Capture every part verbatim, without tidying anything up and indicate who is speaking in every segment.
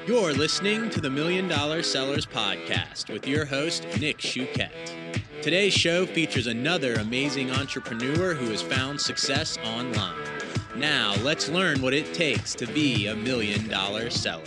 Speaker 1: You're listening to the Million Dollar Sellers Podcast with your host, Nick Shuquette. Today's show features another amazing entrepreneur who has found success online. Now, let's learn what it takes to be a million dollar seller.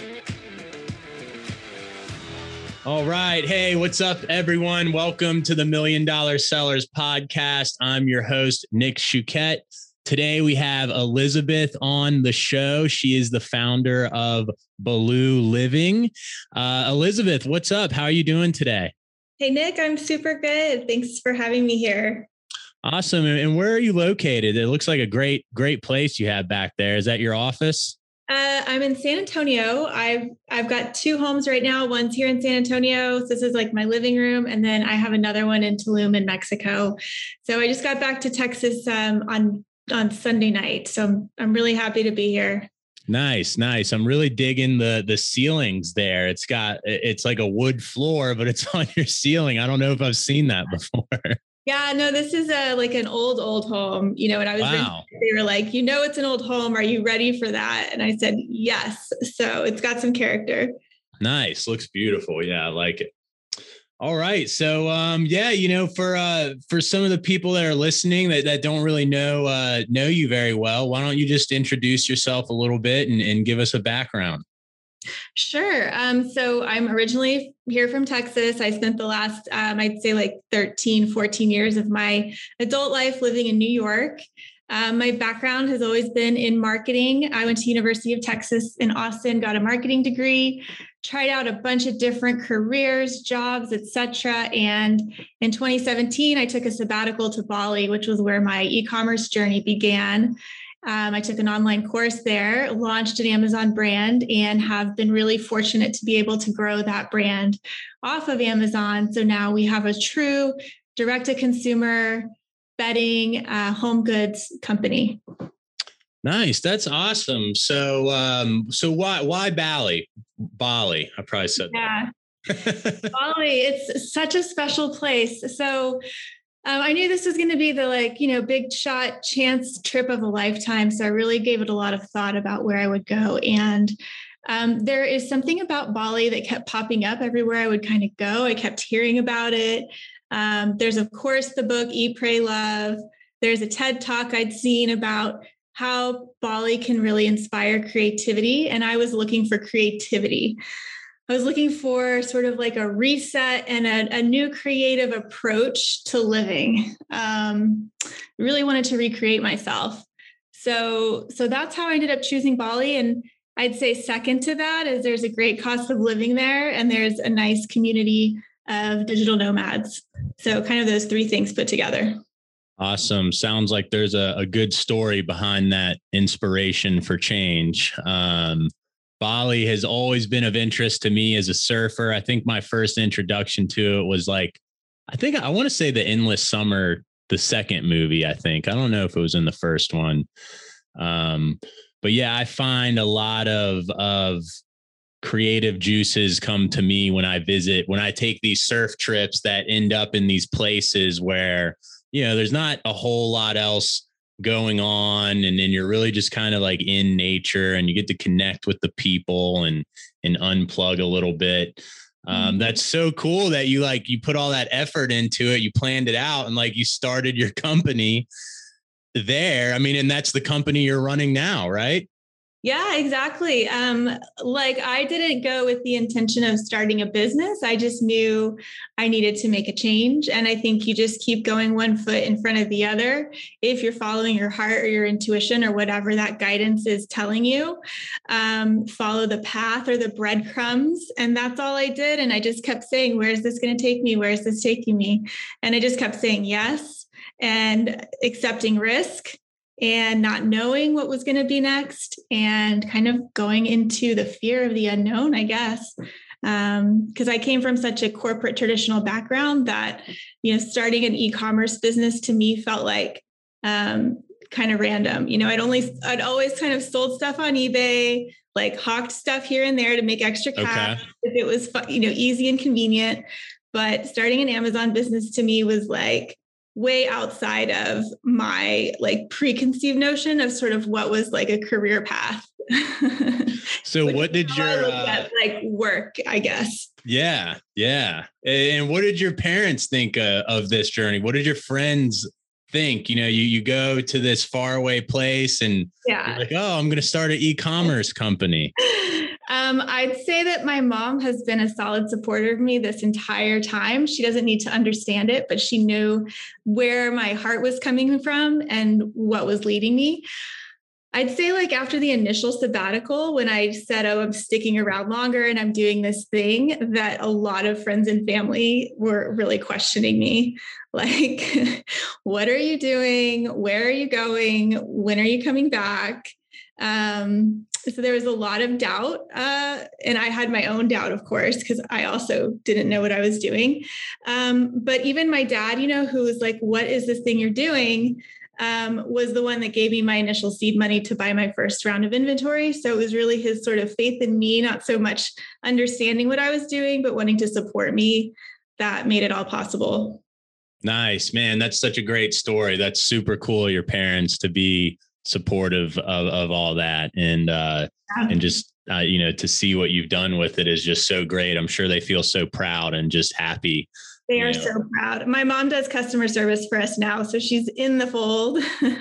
Speaker 1: All right. Hey, what's up, everyone? Welcome to the Million Dollar Sellers Podcast. I'm your host, Nick Shuquette. Today, we have Elizabeth on the show. She is the founder of Baloo Living. Uh, Elizabeth, what's up? How are you doing today?
Speaker 2: Hey, Nick, I'm super good. Thanks for having me here.
Speaker 1: Awesome. And where are you located? It looks like a great, great place you have back there. Is that your office?
Speaker 2: Uh, I'm in San Antonio. I've I've got two homes right now. One's here in San Antonio. So this is like my living room. And then I have another one in Tulum in Mexico. So I just got back to Texas um, on, on Sunday night. So I'm, I'm really happy to be here.
Speaker 1: Nice, nice. I'm really digging the the ceilings there. It's got, it's like a wood floor, but it's on your ceiling. I don't know if I've seen that before.
Speaker 2: Yeah, no, this is a like an old, old home, you know, and I was,
Speaker 1: wow.
Speaker 2: They were like, you know, it's an old home. Are you ready for that? And I said, yes. So it's got some character.
Speaker 1: Nice. Looks beautiful. Yeah, I like it. All right. So, um, yeah, you know, for, uh, for some of the people that are listening that, that don't really know, uh, know you very well, why don't you just introduce yourself a little bit and, and give us a background?
Speaker 2: Sure. Um, so I'm originally here from Texas. I spent the last, um, I'd say like thirteen, fourteen years of my adult life living in New York. Um, my background has always been in marketing. I went to University of Texas in Austin, got a marketing degree, tried out a bunch of different careers, jobs, et cetera. And in twenty seventeen, I took a sabbatical to Bali, which was where my e-commerce journey began. Um, I took an online course there, launched an Amazon brand, and have been really fortunate to be able to grow that brand off of Amazon. So now we have a true direct-to-consumer bedding uh, home goods company.
Speaker 1: Nice. That's awesome. So, um, so why, why Bali? Bali. I probably said
Speaker 2: yeah.
Speaker 1: that.
Speaker 2: Bali. It's such a special place. So um, I knew this was going to be the like, you know, big shot chance trip of a lifetime. So I really gave it a lot of thought about where I would go. And um, there is something about Bali that kept popping up everywhere I would kind of go. I kept hearing about it. Um, there's, of course, the book Eat, Pray, Love. There's a TED Talk I'd seen about how Bali can really inspire creativity. And I was looking for creativity. I was looking for sort of like a reset and a, a new creative approach to living. Um, really wanted to recreate myself. So, so that's how I ended up choosing Bali. And I'd say second to that is there's a great cost of living there, and there's a nice community of digital nomads. So kind of those three things put together.
Speaker 1: Awesome. Sounds like there's a, a good story behind that inspiration for change. Um, Bali has always been of interest to me as a surfer. I think my first introduction to it was like, I think I want to say the Endless Summer, the second movie, I think. I don't know if it was in the first one. Um, but yeah, I find a lot of, of, creative juices come to me when I visit, when I take these surf trips that end up in these places where, you know, there's not a whole lot else going on. And then you're really just kind of like in nature and you get to connect with the people and, and unplug a little bit. Um, mm-hmm. That's so cool that you like, you put all that effort into it. You planned it out and like you started your company there. I mean, and that's the company you're running now, right?
Speaker 2: Yeah, exactly. Um, like I didn't go with the intention of starting a business. I just knew I needed to make a change. And I think you just keep going one foot in front of the other. If you're following your heart or your intuition or whatever that guidance is telling you, um, follow the path or the breadcrumbs. And that's all I did. And I just kept saying, where is this going to take me? Where is this taking me? And I just kept saying yes and accepting risk and not knowing what was going to be next and kind of going into the fear of the unknown, I guess. Um, because I came from such a corporate traditional background that, you know, starting an e-commerce business to me felt like um, kind of random. You know, I'd only, I'd always kind of sold stuff on eBay, like hawked stuff here and there to make extra cash okay. if it was, you know, easy and convenient. But starting an Amazon business to me was like, way outside of my like preconceived notion of sort of what was like a career path.
Speaker 1: So what did
Speaker 2: how I
Speaker 1: your,
Speaker 2: look
Speaker 1: uh,
Speaker 2: at, like, work, I guess.
Speaker 1: yeah, yeah. And what did your parents think uh, of this journey? What did your friends think? You know, you, you go to this faraway place and
Speaker 2: Yeah.
Speaker 1: you're like, oh, I'm going to start an e-commerce company.
Speaker 2: Um, I'd say that my mom has been a solid supporter of me this entire time. She doesn't need to understand it, but she knew where my heart was coming from and what was leading me. I'd say, like, after the initial sabbatical, when I said, oh, I'm sticking around longer and I'm doing this thing, that a lot of friends and family were really questioning me. Like, what are you doing? Where are you going? When are you coming back? Um, so there was a lot of doubt. Uh, and I had my own doubt, of course, because I also didn't know what I was doing. Um, but even my dad, you know, who was like, what is this thing you're doing? Um, was the one that gave me my initial seed money to buy my first round of inventory. So it was really his sort of faith in me, not so much understanding what I was doing, but wanting to support me, that made it all possible.
Speaker 1: Nice, man. That's such a great story. That's super cool. Your parents to be supportive of, of all that. And, uh,
Speaker 2: Yeah.
Speaker 1: and just, uh, you know, to see what you've done with it is just so great. I'm sure they feel so proud and just happy.
Speaker 2: They are
Speaker 1: know.
Speaker 2: so proud. My mom does customer service for us now, so she's in the fold.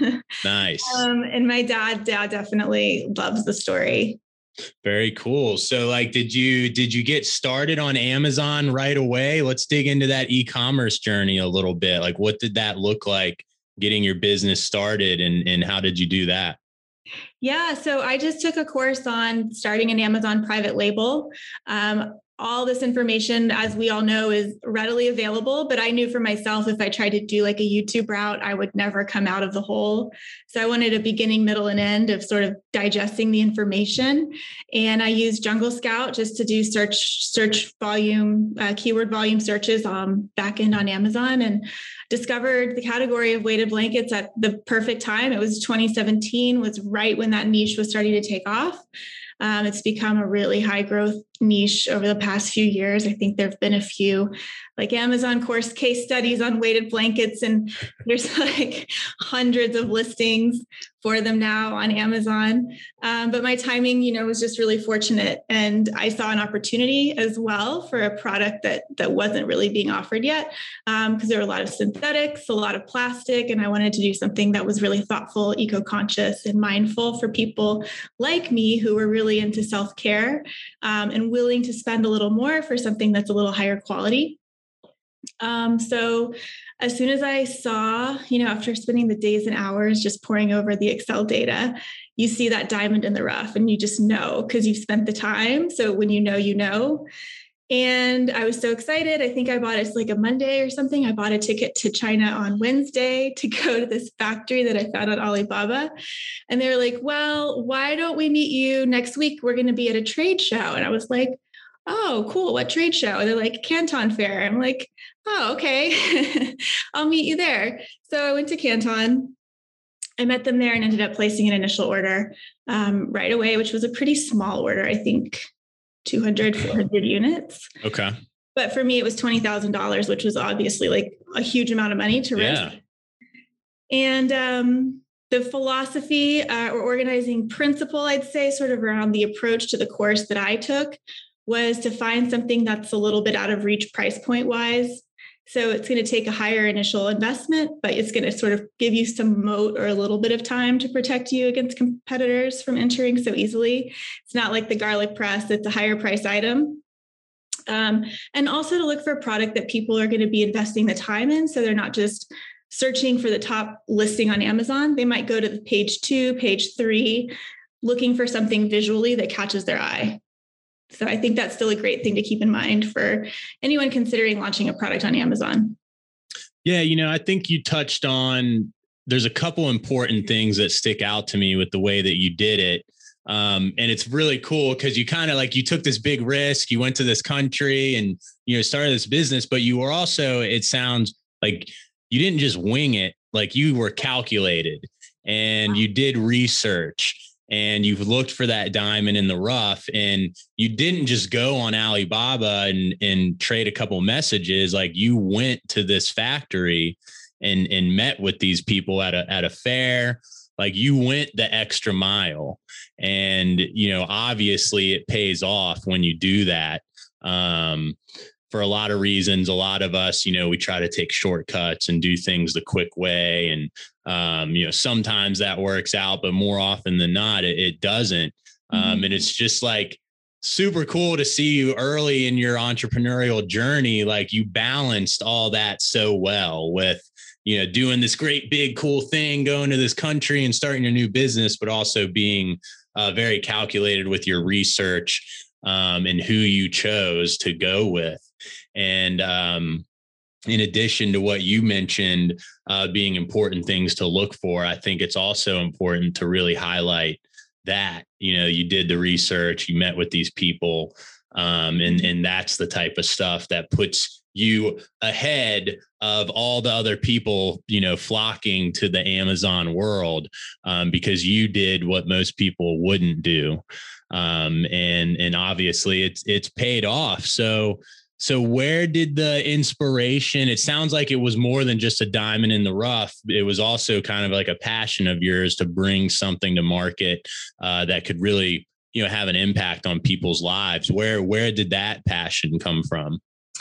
Speaker 1: Nice.
Speaker 2: Um, and my dad, dad definitely loves the story.
Speaker 1: Very cool. So, like, did you did you get started on Amazon right away? Let's dig into that e-commerce journey a little bit. Like, what did that look like getting your business started, and and how did you do that?
Speaker 2: Yeah, so I just took a course on starting an Amazon private label. Um, all this information, as we all know, is readily available, but I knew for myself, if I tried to do like a YouTube route, I would never come out of the hole. So I wanted a beginning, middle, and end of sort of digesting the information. And I used Jungle Scout just to do search, search volume, uh, keyword volume searches um, back end on Amazon, and discovered the category of weighted blankets at the perfect time. It was twenty seventeen, was right when that niche was starting to take off. Um, it's become a really high growth niche over the past few years. I think there've been a few like Amazon course case studies on weighted blankets, and there's like hundreds of listings for them now on Amazon. Um, but my timing, you know, was just really fortunate. And I saw an opportunity as well for a product that, that wasn't really being offered yet, because um, there were a lot of synthetics, a lot of plastic, and I wanted to do something that was really thoughtful, eco-conscious, and mindful for people like me who were really into self-care um, and willing to spend a little more for something that's a little higher quality. Um, so as soon as I saw, you know, after spending the days and hours just poring over the Excel data, you see that diamond in the rough and you just know because you've spent the time. So when you know, you know. And I was so excited. I think I bought it like a Monday or something. I bought a ticket to China on Wednesday to go to this factory that I found on Alibaba. And they were like, well, why don't we meet you next week? We're going to be at a trade show. And I was like, oh, cool. What trade show? And they're like, Canton Fair. I'm like, oh, okay. I'll meet you there. So I went to Canton. I met them there and ended up placing an initial order um, right away, which was a pretty small order. I think two hundred, four hundred units.
Speaker 1: Okay.
Speaker 2: But for me, it was twenty thousand dollars, which was obviously like a huge amount of money to risk.
Speaker 1: Yeah.
Speaker 2: And um, the philosophy uh, or organizing principle, I'd say, sort of around the approach to the course that I took was to find something that's a little bit out of reach price point wise. So it's going to take a higher initial investment, but it's going to sort of give you some moat or a little bit of time to protect you against competitors from entering so easily. It's not like the garlic press, it's a higher price item. Um, and also to look for a product that people are going to be investing the time in. So they're not just searching for the top listing on Amazon. They might go to the page two, page three, looking for something visually that catches their eye. So I think that's still a great thing to keep in mind for anyone considering launching a product on Amazon.
Speaker 1: Yeah, you know, I think you touched on, there's a couple important things that stick out to me with the way that you did it. Um, and it's really cool because you kind of like, you took this big risk, you went to this country and, you know, started this business, but you were also, it sounds like you didn't just wing it, like you were calculated and you did research. And you've looked for that diamond in the rough, and you didn't just go on Alibaba and, and trade a couple messages. Like you went to this factory and, and met with these people at a, at a fair. like you went the extra mile, and, you know, obviously it pays off when you do that. Um, for a lot of reasons, a lot of us, you know, we try to take shortcuts and do things the quick way. And, um, you know, sometimes that works out, but more often than not, it, it doesn't. Um, mm-hmm. And it's just like super cool to see you early in your entrepreneurial journey. Like you balanced all that so well with, you know, doing this great, big, cool thing, going to this country and starting a new business, but also being uh, very calculated with your research um, and who you chose to go with. And um, in addition to what you mentioned, uh, being important things to look for, I think it's also important to really highlight that, you know, you did the research, you met with these people, um, and, and that's the type of stuff that puts you ahead of all the other people, you know, flocking to the Amazon world, um, because you did what most people wouldn't do. Um, and, and obviously it's, it's paid off. So, So where did the inspiration, it sounds like it was more than just a diamond in the rough. It was also kind of like a passion of yours to bring something to market uh, that could really, you know, have an impact on people's lives. Where, where did that passion come from?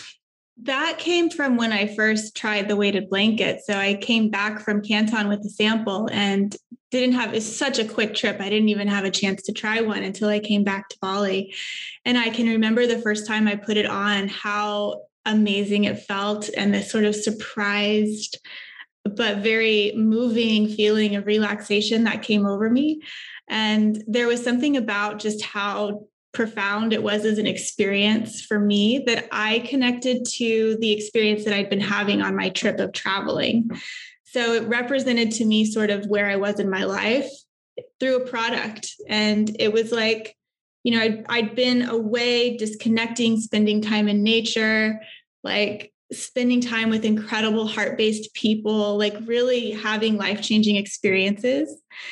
Speaker 2: That came from when I first tried the weighted blanket. So I came back from Canton with a sample and didn't have, it's such a quick trip. I didn't even have a chance to try one until I came back to Bali. And I can remember the first time I put it on, how amazing it felt, and this sort of surprised, but very moving feeling of relaxation that came over me. And there was something about just how profound it was as an experience for me that I connected to the experience that I'd been having on my trip of traveling. So it represented to me sort of where I was in my life through a product. And it was like, you know, I'd, I'd been away, disconnecting, spending time in nature, like spending time with incredible heart-based people, like really having life-changing experiences.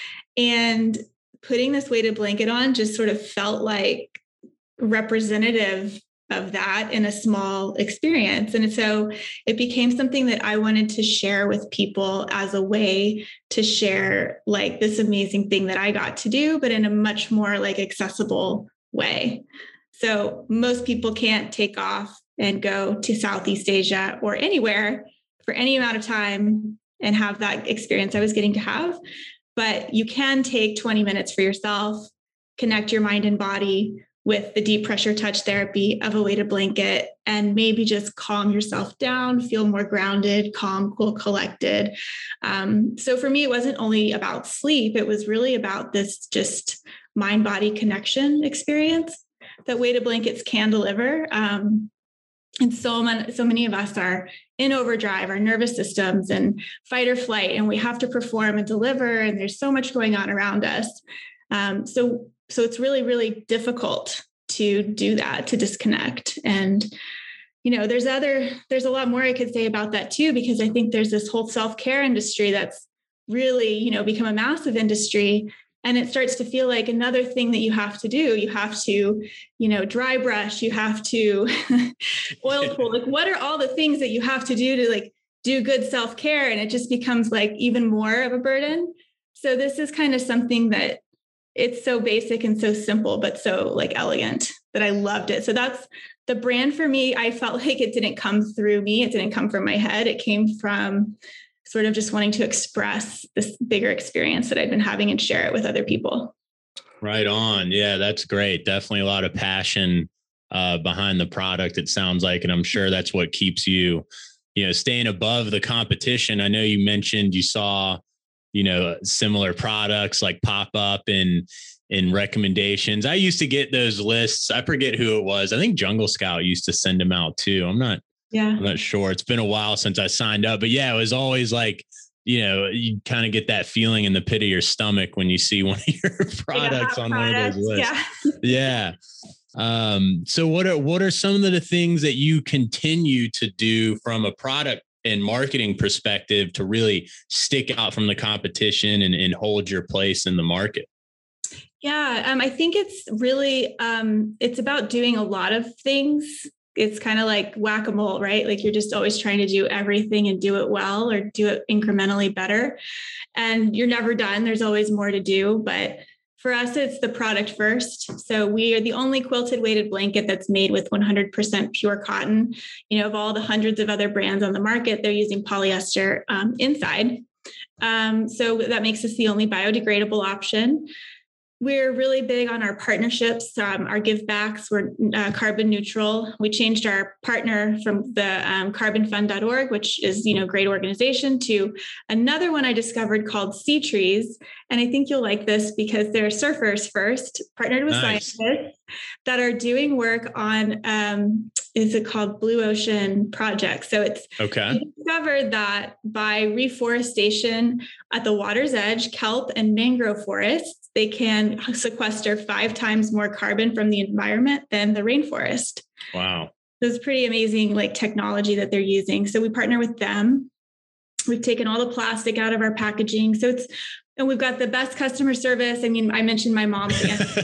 Speaker 2: And putting this weighted blanket on just sort of felt like representative of that in a small experience. And so it became something that I wanted to share with people as a way to share like this amazing thing that I got to do, but in a much more like accessible way. So most people can't take off and go to Southeast Asia or anywhere for any amount of time and have that experience I was getting to have. But you can take twenty minutes for yourself, connect your mind and body with the deep pressure touch therapy of a weighted blanket, and maybe just calm yourself down, feel more grounded, calm, cool, collected. Um, so for me, it wasn't only about sleep. It was really about this just mind-body connection experience that weighted blankets can deliver. Um, and so many, so many of us are in overdrive, our nervous systems and fight or flight, and we have to perform and deliver. And there's so much going on around us. Um, so, so it's really, really difficult to do that, to disconnect. And, you know, there's other, there's a lot more I could say about that too, because I think there's this whole self-care industry that's really, you know, become a massive industry. And it starts to feel like another thing that you have to do. You have to, you know, dry brush, you have to oil pull. Like, what are all the things that you have to do to like do good self-care? And it just becomes like even more of a burden. So this is kind of something that it's so basic and so simple, but so like elegant that I loved it. So that's the brand for me. I felt like it didn't come through me. It didn't come from my head. It came from sort of just wanting to express this bigger experience that I've been having and share it with other people.
Speaker 1: Right on. Yeah, that's great. Definitely a lot of passion uh, behind the product, it sounds like. And I'm sure that's what keeps you, you know, staying above the competition. I know you mentioned you saw, you know, similar products like pop up in, in recommendations. I used to get those lists. I forget who it was. I think Jungle Scout used to send them out too. I'm not Yeah. I'm not sure. It's been a while since I signed up, but yeah, it was always like, you know, you kind of get that feeling in the pit of your stomach when you see one of your products on product. one of those lists. Yeah. yeah. Um, so what are, what are some of the things that you continue to do from a product and marketing perspective to really stick out from the competition and, and hold your place in the market?
Speaker 2: Yeah. Um, I think it's really, um, it's about doing a lot of things it's kind of like whack-a-mole, right? Like you're just always trying to do everything and do it well or do it incrementally better. And you're never done. There's always more to do. But for us, it's the product first. So we are the only quilted weighted blanket that's made with one hundred percent pure cotton. You know, of all the hundreds of other brands on the market, they're using polyester um, inside. Um, so that makes us the only biodegradable option. We're really big on our partnerships, um, our give backs. We're uh, carbon neutral. We changed our partner from the um, carbon fund dot org, which is, you know, great organization, to another one I discovered called Sea Trees. And I think you'll like this because they're surfers first, partnered with nice. scientists that are doing work on, um, is it called Blue Ocean Project? So it's
Speaker 1: okay.
Speaker 2: We discovered that by reforestation at the water's edge, kelp and mangrove forests, they can sequester five times more carbon from the environment than the rainforest.
Speaker 1: Wow.
Speaker 2: So it's pretty amazing, like technology that they're using. So we partner with them. We've taken all the plastic out of our packaging. So it's, and we've got the best customer service. I mean, I mentioned my mom's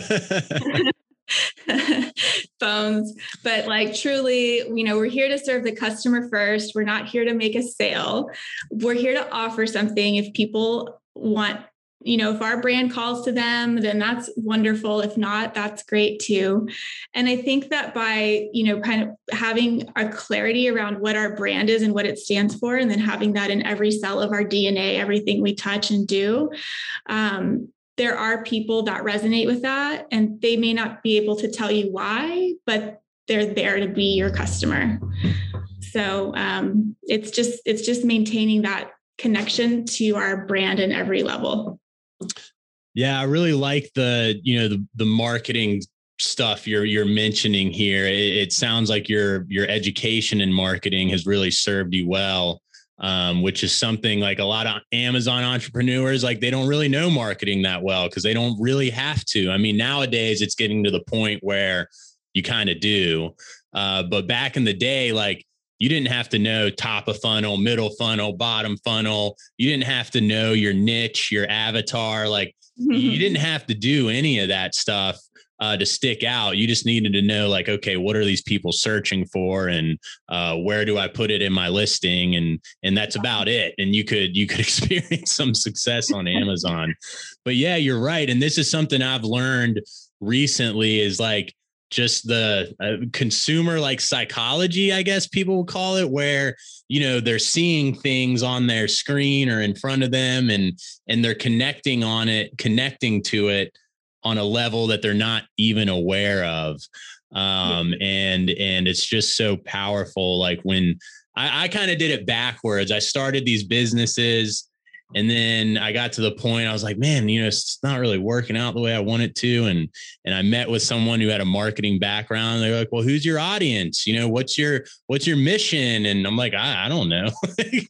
Speaker 2: phones, but like truly, you know, we're here to serve the customer first. We're not here to make a sale. We're here to offer something. If people want, you know, if our brand calls to them, then that's wonderful. If not, that's great too. And I think that by, you know, kind of having a clarity around what our brand is and what it stands for, and then having that in every cell of our D N A, everything we touch and do, um, there are people that resonate with that, and they may not be able to tell you why, but they're there to be your customer. So um, it's just, it's just maintaining that connection to our brand in every level.
Speaker 1: Yeah, I really like the, you know, the, the marketing stuff you're you're mentioning here. It, it sounds like your your education in marketing has really served you well, um, which is something like a lot of Amazon entrepreneurs, like they don't really know marketing that well because they don't really have to. I mean, nowadays it's getting to the point where you kind of do. Uh, but back in the day, like you didn't have to know top of funnel, middle funnel, bottom funnel. You didn't have to know your niche, your avatar. Like mm-hmm. you didn't have to do any of that stuff uh, to stick out. You just needed to know like, okay, what are these people searching for? And uh, where do I put it in my listing? And, and that's about it. And you could, you could experience some success on Amazon. But yeah, you're right. And this is something I've learned recently is like, just the uh, consumer like psychology, I guess people will call it, where, you know, they're seeing things on their screen or in front of them and, and they're connecting on it, connecting to it on a level that they're not even aware of. Um, and, and it's just so powerful. Like when I, I kind of did it backwards, I started these businesses and then I got to the point I was like, man, you know, it's not really working out the way I want it to. And, and I met with someone who had a marketing background. They're like, well, who's your audience? You know, what's your, what's your mission? And I'm like, I, I don't know,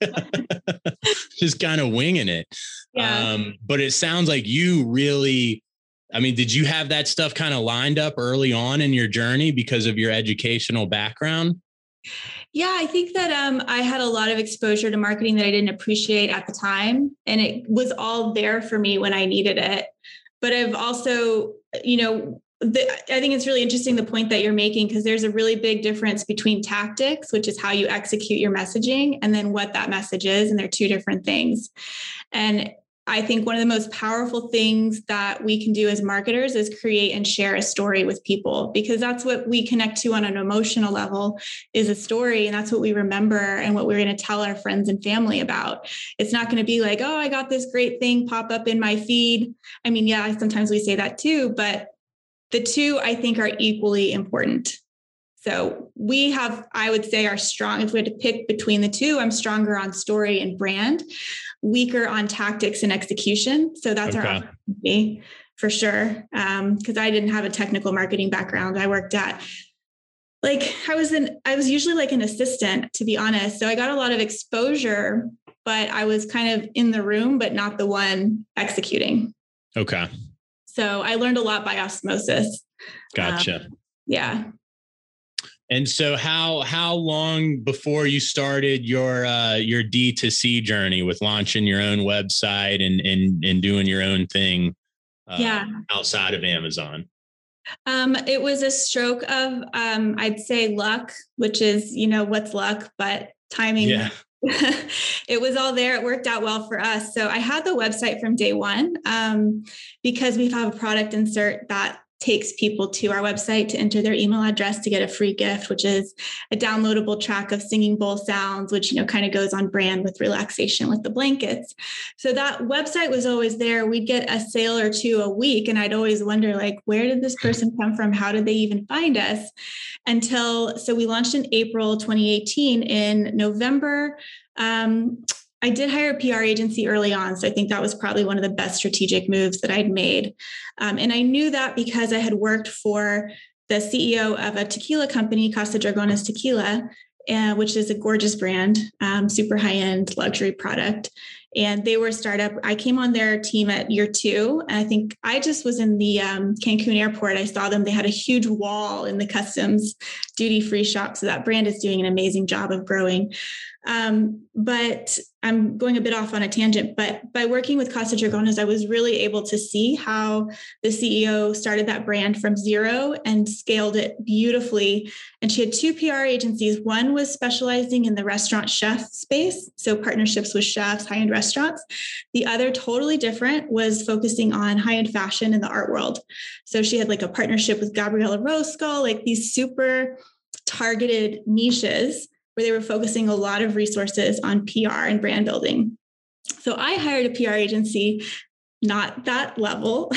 Speaker 1: just kind of winging it. Yeah. Um, but it sounds like you really, I mean, did you have that stuff kind of lined up early on in your journey because of your educational background?
Speaker 2: Yeah, I think that um, I had a lot of exposure to marketing that I didn't appreciate at the time. And it was all there for me when I needed it. But I've also, you know, the, I think it's really interesting the point that you're making, because there's a really big difference between tactics, which is how you execute your messaging, and then what that message is. And they're two different things. And I think one of the most powerful things that we can do as marketers is create and share a story with people, because that's what we connect to on an emotional level is a story. And that's what we remember and what we're going to tell our friends and family about. It's not going to be like, oh, I got this great thing pop up in my feed. I mean, yeah, sometimes we say that too, but the two I think are equally important. So we have, I would say, are strong. If we had to pick between the two, I'm stronger on story and brand, weaker on tactics and execution. So that's okay. Our opportunity for sure. Um, because I didn't have a technical marketing background. I worked at like I was in, I was usually like an assistant, to be honest. So I got a lot of exposure, but I was kind of in the room, but not the one executing.
Speaker 1: Okay.
Speaker 2: So I learned a lot by osmosis.
Speaker 1: Gotcha.
Speaker 2: Um, yeah.
Speaker 1: And so how how long before you started your uh, your D two C journey with launching your own website and and and doing your own thing uh,
Speaker 2: yeah.
Speaker 1: outside of Amazon?
Speaker 2: Um, it was a stroke of, um, I'd say luck, which is, you know, what's luck, but timing.
Speaker 1: Yeah.
Speaker 2: It was all there. It worked out well for us. So I had the website from day one, um, because we have a product insert that takes people to our website to enter their email address to get a free gift, which is a downloadable track of singing bowl sounds, which, you know, kind of goes on brand with relaxation with the blankets. So that website was always there. We'd get a sale or two a week. And I'd always wonder, like, where did this person come from? How did they even find us? Until, so we launched in April twenty eighteen. In November, um, I did hire a P R agency early on. So I think that was probably one of the best strategic moves that I'd made. Um, and I knew that because I had worked for the C E O of a tequila company, Casa Dragones Tequila, uh, which is a gorgeous brand, um, super high-end luxury product. And they were a startup. I came on their team at year two. And I think I just was in the um, Cancun airport. I saw them. They had a huge wall in the customs duty-free shop. So that brand is doing an amazing job of growing. Um, but I'm going a bit off on a tangent, but by working with Casa Dragones, I was really able to see how the C E O started that brand from zero and scaled it beautifully. And she had two P R agencies. One was specializing in the restaurant chef space, so partnerships with chefs, high-end restaurants. The other, totally different, was focusing on high-end fashion in the art world. So she had like a partnership with Gabriella Roscoe, like these super targeted niches where they were focusing a lot of resources on P R and brand building. So I hired a P R agency, not that level,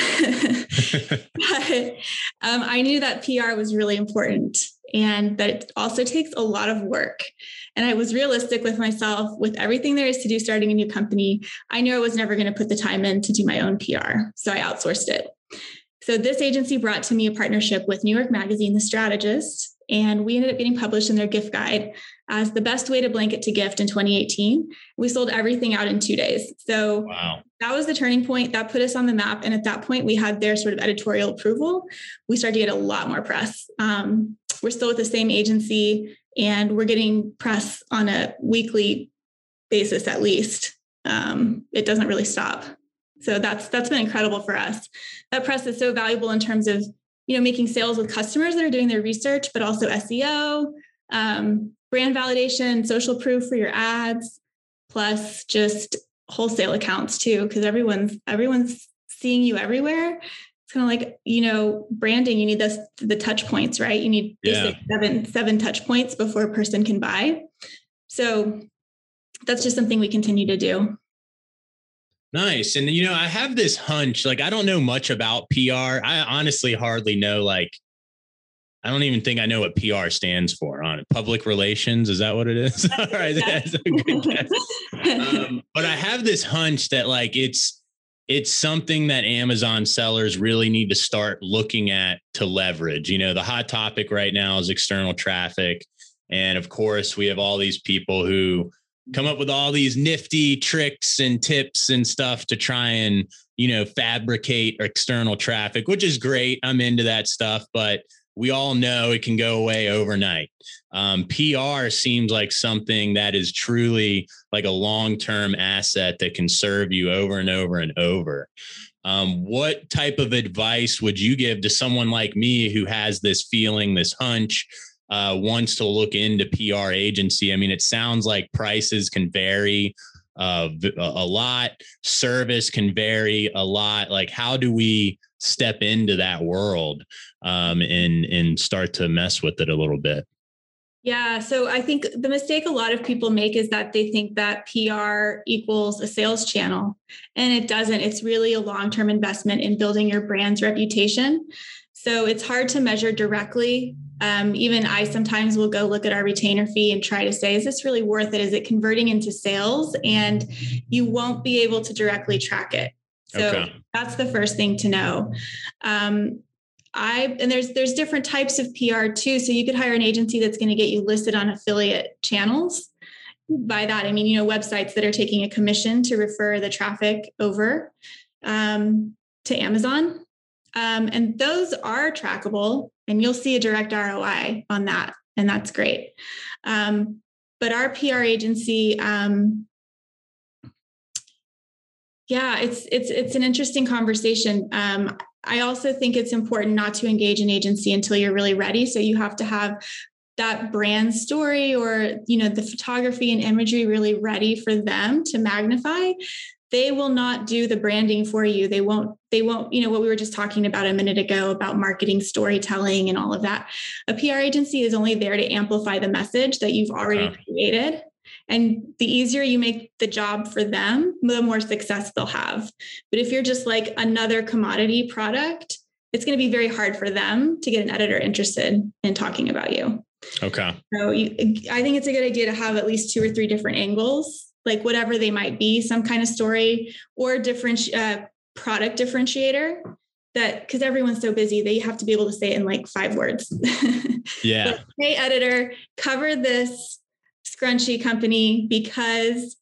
Speaker 2: but um, I knew that P R was really important and that it also takes a lot of work. And I was realistic with myself. With everything there is to do starting a new company, I knew I was never going to put the time in to do my own P R. So I outsourced it. So this agency brought to me a partnership with New York Magazine, The Strategist, and we ended up getting published in their gift guide as the best way to blanket to gift in twenty eighteen. We sold everything out in two days. So wow. That was the turning point that put us on the map. And at that point, we had their sort of editorial approval. We started to get a lot more press. Um, we're still with the same agency and we're getting press on a weekly basis, at least. Um, it doesn't really stop. So that's, that's been incredible for us. That press is so valuable in terms of, you know, making sales with customers that are doing their research, but also S E O, um, brand validation, social proof for your ads, plus just wholesale accounts too, because everyone's everyone's seeing you everywhere. It's kind of like, you know, branding. You need this, the touch points, right? You need yeah. seven seven touch points before a person can buy. So that's just something we continue to do.
Speaker 1: Nice. And, you know, I have this hunch, like, I don't know much about P R. I honestly hardly know, like, I don't even think I know what P R stands for on it. Public relations. Is that what it is? All right. That's a good guess. Um, but I have this hunch that, like, it's, it's something that Amazon sellers really need to start looking at to leverage. You know, the hot topic right now is external traffic. And of course, we have all these people who come up with all these nifty tricks and tips and stuff to try and, you know, fabricate external traffic, which is great. I'm into that stuff, but we all know it can go away overnight. Um, P R seems like something that is truly like a long-term asset that can serve you over and over and over. Um, what type of advice would you give to someone like me who has this feeling, this hunch, uh, wants to look into P R agency? I mean, it sounds like prices can vary uh, a lot. Service can vary a lot. Like, how do we step into that world um, and, and start to mess with it a little bit?
Speaker 2: Yeah. So I think the mistake a lot of people make is that they think that P R equals a sales channel, and it doesn't. It's really a long-term investment in building your brand's reputation. So it's hard to measure directly. Um, even I sometimes will go look at our retainer fee and try to say, is this really worth it? Is it converting into sales? And you won't be able to directly track it. So okay. That's the first thing to know. Um, I, and there's, there's different types of P R too. So you could hire an agency that's going to get you listed on affiliate channels. By that, I mean, you know, websites that are taking a commission to refer the traffic over um, to Amazon. Um, and those are trackable, and you'll see a direct R O I on that. And that's great. Um, but our P R agency, um, yeah, it's, it's, it's an interesting conversation. Um, I also think it's important not to engage an agency until you're really ready. So you have to have that brand story or, you know, the photography and imagery really ready for them to magnify. They will not do the branding for you. They won't, they won't, you know, what we were just talking about a minute ago about marketing, storytelling, and all of that. A P R agency is only there to amplify the message that you've already okay. created. And the easier you make the job for them, the more success they'll have. But if you're just like another commodity product, it's going to be very hard for them to get an editor interested in talking about you.
Speaker 1: Okay.
Speaker 2: So you, I think it's a good idea to have at least two or three different angles, like whatever they might be, some kind of story or different uh, product differentiator that, because everyone's so busy, they have to be able to say it in like five words.
Speaker 1: Yeah.
Speaker 2: Like, hey, editor, cover this scrunchie company because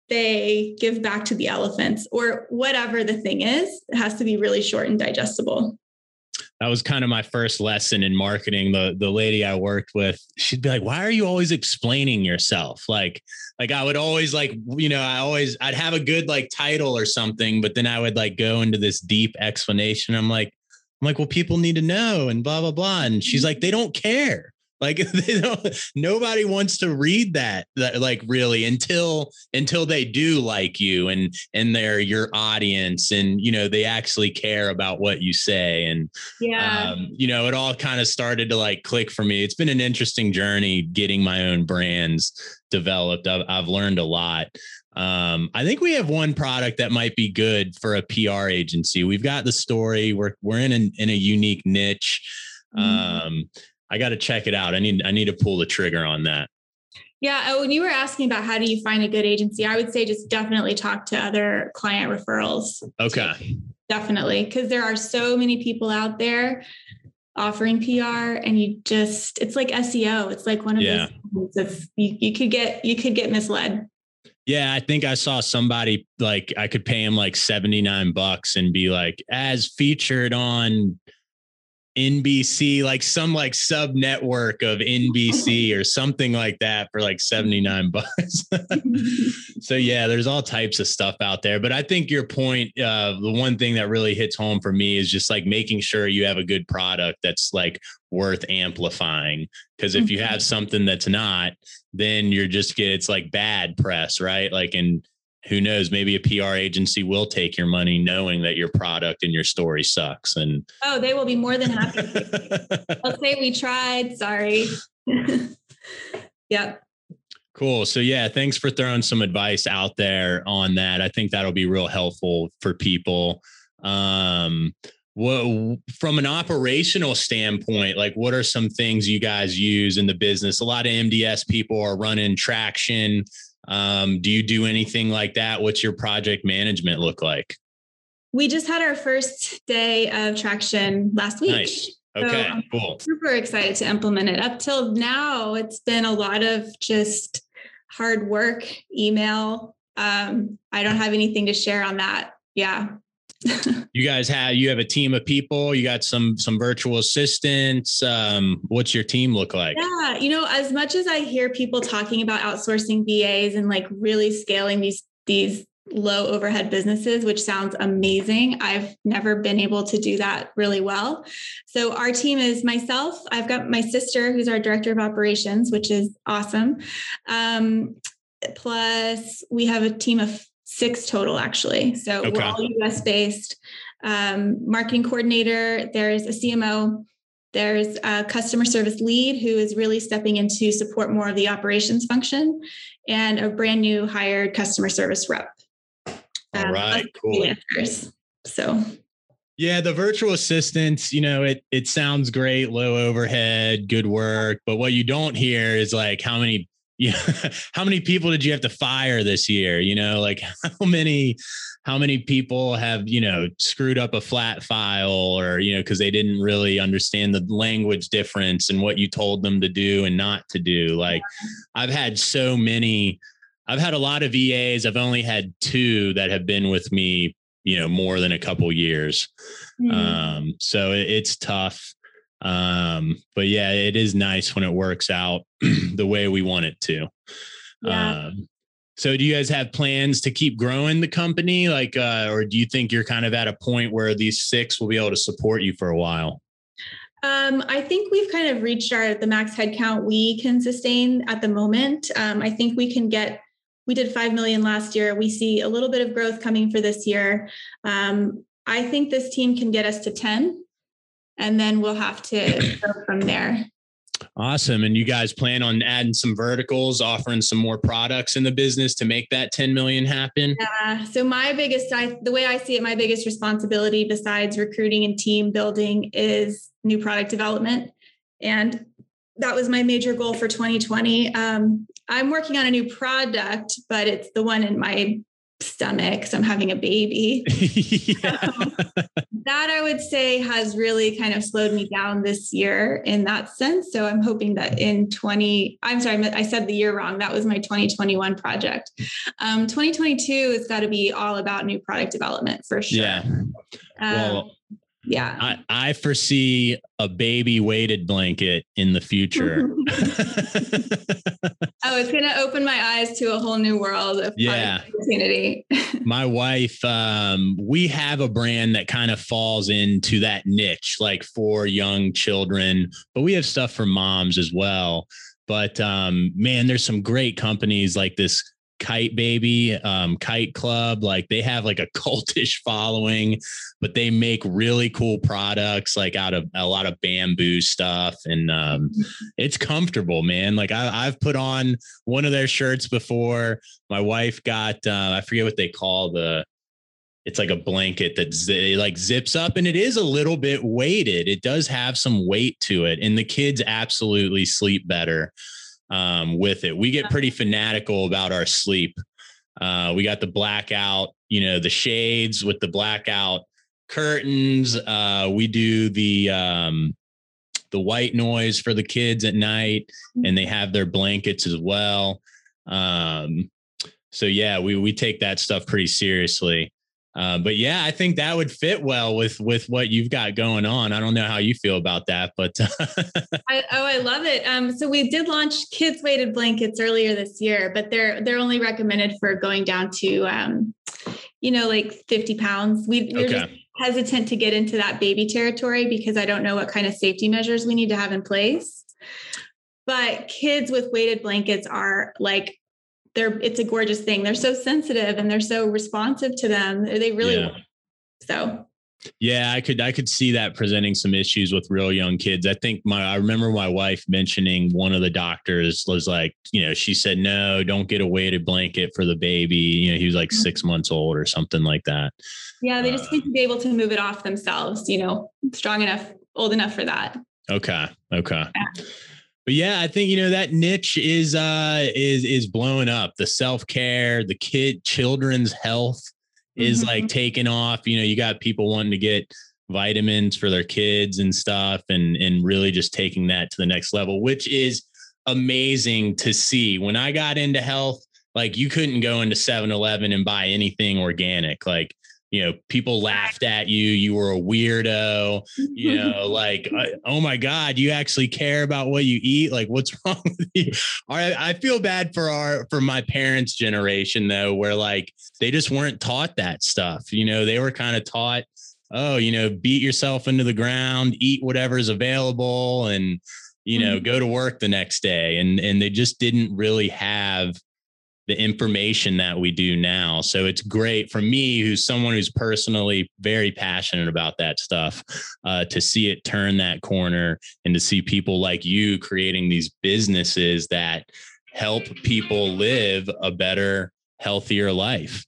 Speaker 2: they give back to the elephants, or whatever the thing is. It has to be really short and digestible.
Speaker 1: That was kind of my first lesson in marketing. The the lady I worked with, she'd be like, why are you always explaining yourself? Like, like I would always like, you know, I always, I'd have a good like title or something, but then I would like go into this deep explanation. I'm like, I'm like, well, people need to know and blah, blah, blah. And she's like, they don't care. Like they don't, nobody wants to read that, that like really until until they do like you and and they're your audience and you know they actually care about what you say and
Speaker 2: yeah
Speaker 1: um, you know it all kind of started to like click for me. It's been an interesting journey getting my own brands developed. I've, I've learned a lot. Um, I think we have one product that might be good for a P R agency. We've got the story. We're we're in a, in a unique niche. Um, mm-hmm. I got to check it out. I need, I need to pull the trigger on that.
Speaker 2: Yeah. When you were asking about how do you find a good agency, I would say just definitely talk to other client referrals.
Speaker 1: Okay.
Speaker 2: Too. Definitely. Because there are so many people out there offering P R and you just, it's like S E O. It's like one of yeah. those of you, you could get, you could get misled.
Speaker 1: Yeah. I think I saw somebody like I could pay him like seventy-nine bucks and be like, as featured on N B C, like some like sub network of N B C or something like that for like seventy-nine bucks. So yeah, there's all types of stuff out there. But I think your point, uh, the one thing that really hits home for me is just like making sure you have a good product that's like worth amplifying. Because if you have something that's not, then you're just get it's like bad press, right? Like in who knows, maybe a P R agency will take your money knowing that your product and your story sucks. And
Speaker 2: oh, they will be more than happy. I'll say we tried. Sorry. Yep.
Speaker 1: Cool. So yeah, thanks for throwing some advice out there on that. I think that'll be real helpful for people. Um, what, from an operational standpoint, like what are some things you guys use in the business? A lot of M D S people are running Traction. Um, do you do anything like that? What's your project management look like?
Speaker 2: We just had our first day of Traction last week.
Speaker 1: Nice. Okay,
Speaker 2: so
Speaker 1: cool.
Speaker 2: Super excited to implement it. Up till now, it's been a lot of just hard work, email. Um, I don't have anything to share on that. Yeah.
Speaker 1: You guys have, you have a team of people, you got some, some virtual assistants. Um, what's your team look like?
Speaker 2: Yeah. You know, as much as I hear people talking about outsourcing V As and like really scaling these, these low overhead businesses, which sounds amazing, I've never been able to do that really well. So our team is myself. I've got my sister, who's our director of operations, which is awesome. Um, plus we have a team of six total, actually. So okay. We're all U S based. Um, marketing coordinator, there's a C M O, there's a customer service lead who is really stepping in to support more of the operations function, and a brand new hired customer service rep.
Speaker 1: All um, right, cool.
Speaker 2: So
Speaker 1: yeah, the virtual assistants, you know, it it sounds great, low overhead, good work. But what you don't hear is like how many Yeah. How many people did you have to fire this year? You know, like how many, how many people have, you know, screwed up a flat file or, you know, because they didn't really understand the language difference and what you told them to do and not to do. Like I've had so many, I've had a lot of V As. I've only had two that have been with me, you know, more than a couple years. Mm. Um, so it, it's tough. Um, but yeah, it is nice when it works out the way we want it to.
Speaker 2: Yeah.
Speaker 1: Um, So do you guys have plans to keep growing the company? Like, uh, or do you think you're kind of at a point where these six will be able to support you for a while?
Speaker 2: Um, I think we've kind of reached our the max headcount we can sustain at the moment. Um, I think we can get, we did five million last year. We see a little bit of growth coming for this year. Um, I think this team can get us to ten, and then we'll have to go from there.
Speaker 1: Awesome. And you guys plan on adding some verticals, offering some more products in the business to make that ten million happen?
Speaker 2: Yeah. So my biggest, I, the way I see it, my biggest responsibility besides recruiting and team building is new product development. And that was my major goal for twenty twenty. Um, I'm working on a new product, but it's the one in my stomach. So I'm having a baby.
Speaker 1: Yeah.
Speaker 2: Um, that I would say has really kind of slowed me down this year in that sense. So I'm hoping that in twenty, I'm sorry, I said the year wrong. That was my twenty twenty-one project. Um, twenty twenty-two has got to be all about new product development for sure.
Speaker 1: Yeah.
Speaker 2: Um,
Speaker 1: Well,
Speaker 2: yeah.
Speaker 1: I, I foresee a baby weighted blanket in the future.
Speaker 2: Oh, it's going to open my eyes to a whole new world of
Speaker 1: yeah.
Speaker 2: opportunity.
Speaker 1: My wife, um, we have a brand that kind of falls into that niche, like for young children, but we have stuff for moms as well. But um, man, there's some great companies like this Kite Baby, um, Kite Club. Like they have like a cultish following, but they make really cool products like out of a lot of bamboo stuff. And um, it's comfortable, man. Like I, I've put on one of their shirts before. My wife got, uh, I forget what they call the, it's like a blanket that z- like zips up, and it is a little bit weighted. It does have some weight to it, and the kids absolutely sleep better um, with it. We get pretty fanatical about our sleep. Uh, we got the blackout, you know, the shades with the blackout curtains. Uh, we do the, um, the white noise for the kids at night, and they have their blankets as well. Um, so yeah, we, we take that stuff pretty seriously. Uh, but yeah, I think that would fit well with, with what you've got going on. I don't know how you feel about that, but
Speaker 2: I, oh, I love it. Um, so we did launch kids weighted blankets earlier this year, but they're, they're only recommended for going down to, um, you know, like fifty pounds. We, we're
Speaker 1: okay.
Speaker 2: just hesitant to get into that baby territory because I don't know what kind of safety measures we need to have in place. But kids with weighted blankets are like, they're, it's a gorgeous thing. They're so sensitive and they're so responsive to them. They really,
Speaker 1: yeah.
Speaker 2: so.
Speaker 1: Yeah, I could, I could see that presenting some issues with real young kids. I think my, I remember my wife mentioning one of the doctors was like, you know, she said, no, don't get a weighted blanket for the baby. You know, he was like six months old or something like that.
Speaker 2: Yeah. They just
Speaker 1: uh,
Speaker 2: need to be able to move it off themselves, you know, strong enough, old enough for that. Okay.
Speaker 1: Okay. Yeah. But yeah, I think, you know, that niche is, uh, is, is blowing up. The self-care, the kid, children's health is mm-hmm. like taking off. You know, you got people wanting to get vitamins for their kids and stuff, and, and really just taking that to the next level, which is amazing to see. When I got into health, like you couldn't go into seven eleven and buy anything organic. Like, you know, people laughed at you. You were a weirdo, you know, like, oh my God, you actually care about what you eat. Like, what's wrong with you? I, I feel bad for our, for my parents' generation though, where like, they just weren't taught that stuff. You know, they were kind of taught, oh, you know, beat yourself into the ground, eat whatever's available, and, you know, mm-hmm. go to work the next day. And, and they just didn't really have the information that we do now. So it's great for me, who's someone who's personally very passionate about that stuff, uh, to see it turn that corner and to see people like you creating these businesses that help people live a better, healthier life.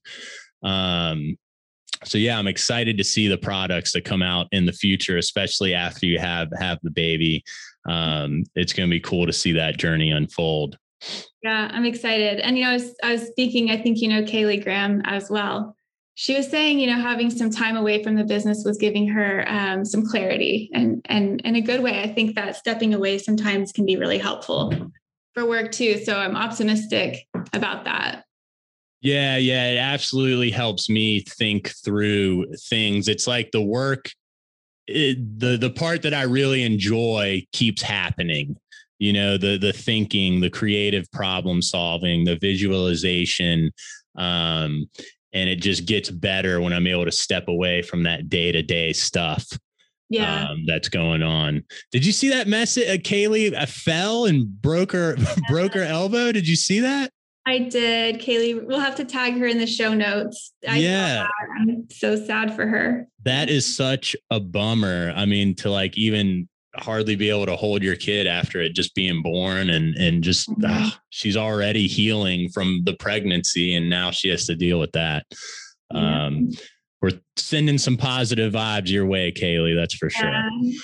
Speaker 1: Um, so yeah, I'm excited to see the products that come out in the future, especially after you have, have the baby. Um, it's going to be cool to see that journey unfold.
Speaker 2: Yeah, I'm excited. And, you know, I was, I was speaking, I think, you know, Kaylee Graham as well. She was saying, you know, having some time away from the business was giving her um, some clarity, and, and in a good way. I think that stepping away sometimes can be really helpful for work too. So I'm optimistic about that.
Speaker 1: Yeah, yeah, it absolutely helps me think through things. It's like the work, it, the the part that I really enjoy keeps happening. you know, the, the thinking, the creative problem solving, the visualization. Um, and it just gets better when I'm able to step away from that day to day stuff.
Speaker 2: Yeah.
Speaker 1: Um, that's going on. Did you see that message? Uh, Kaylee uh, fell and broke her, broke her elbow. Did you see that?
Speaker 2: I did. Kaylee, we'll have to tag her in the show notes. I
Speaker 1: yeah.
Speaker 2: I'm so sad for her.
Speaker 1: That is such a bummer. I mean, to like even hardly be able to hold your kid after it just being born and, and just, mm-hmm. ah, she's already healing from the pregnancy and now she has to deal with that. Yeah. Um, we're sending some positive vibes your way, Kaylee. That's for sure.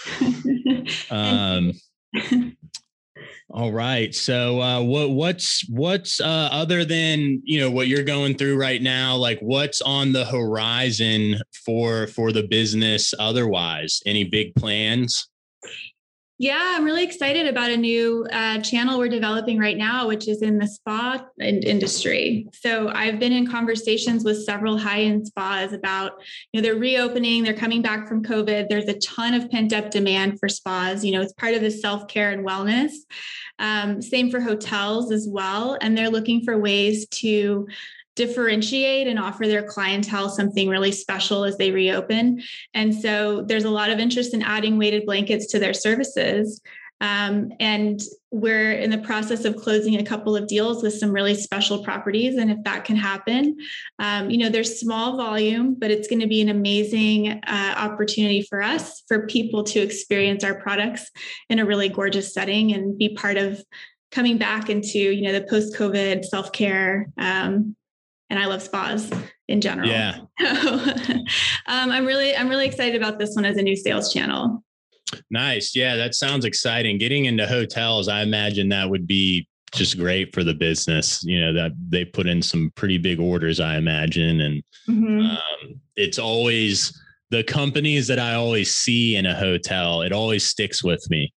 Speaker 1: Yeah. um, All right. So uh, what what's what's uh, other than, you know, what you're going through right now, like what's on the horizon for for the business otherwise? Any big plans?
Speaker 2: Yeah, I'm really excited about a new uh, channel we're developing right now, which is in the spa in- industry. So I've been in conversations with several high-end spas about, you know, they're reopening, they're coming back from COVID. There's a ton of pent-up demand for spas. You know, it's part of the self-care and wellness. Um, same for hotels as well. And they're looking for ways to differentiate and offer their clientele something really special as they reopen. And so there's a lot of interest in adding weighted blankets to their services. Um, and we're in the process of closing a couple of deals with some really special properties. And if that can happen, um, you know, there's small volume, but it's going to be an amazing uh, opportunity for us, for people to experience our products in a really gorgeous setting and be part of coming back into, you know, the post-COVID self-care. Um, And I love spas in general.
Speaker 1: Yeah.
Speaker 2: So, um, I'm really, I'm really excited about this one as a new sales channel.
Speaker 1: Nice. Yeah, that sounds exciting. Getting into hotels, I imagine that would be just great for the business. You know, that they put in some pretty big orders, I imagine. And mm-hmm. um, it's always the companies that I always see in a hotel. It always sticks with me.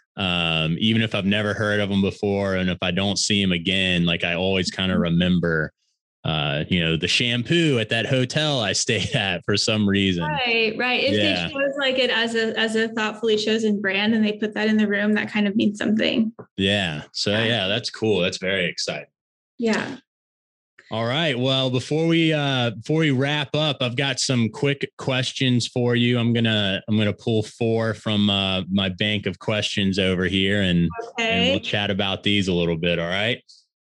Speaker 1: Um, even if I've never heard of them before. And if I don't see them again, like I always kind of remember Uh, you know, the shampoo at that hotel I stayed at for some reason.
Speaker 2: Right, right. If yeah. they chose like it as a as a thoughtfully chosen brand and they put that in the room, that kind of means something.
Speaker 1: Yeah. So yeah, yeah that's cool. That's very exciting.
Speaker 2: Yeah.
Speaker 1: All right. Well, before we uh before we wrap up, I've got some quick questions for you. I'm gonna I'm gonna pull four from uh, my bank of questions over here, and, okay. and we'll chat about these a little bit. All right.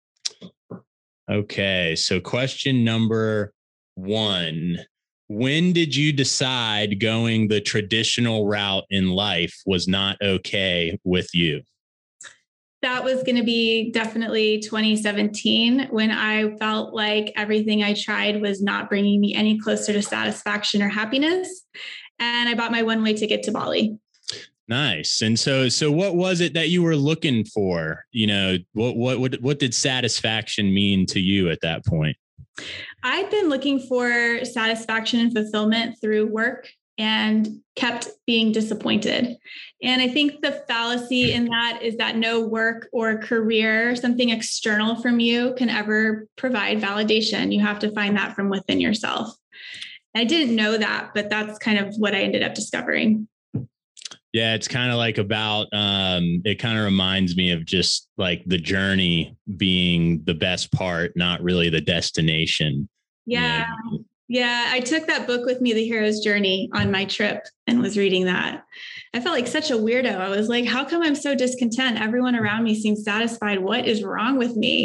Speaker 1: Okay, so question number one. When did you decide going the traditional route in life was not okay with you?
Speaker 2: That was going to be definitely twenty seventeen, when I felt like everything I tried was not bringing me any closer to satisfaction or happiness. And I bought my one-way ticket to Bali.
Speaker 1: Nice. And so, so what was it that you were looking for? You know, what, what, what, what did satisfaction mean to you at that point?
Speaker 2: I'd been looking for satisfaction and fulfillment through work and kept being disappointed. And I think the fallacy in that is that no work or career, something external from you, can ever provide validation. You have to find that from within yourself. I didn't know that, but that's kind of what I ended up discovering.
Speaker 1: Yeah, it's kind of like about, um, it kind of reminds me of just like the journey being the best part, not really the destination.
Speaker 2: Yeah. You know? Yeah. I took that book with me, The Hero's Journey, on my trip and was reading that. I felt like such a weirdo. I was like, how come I'm so discontent? Everyone around me seems satisfied. What is wrong with me?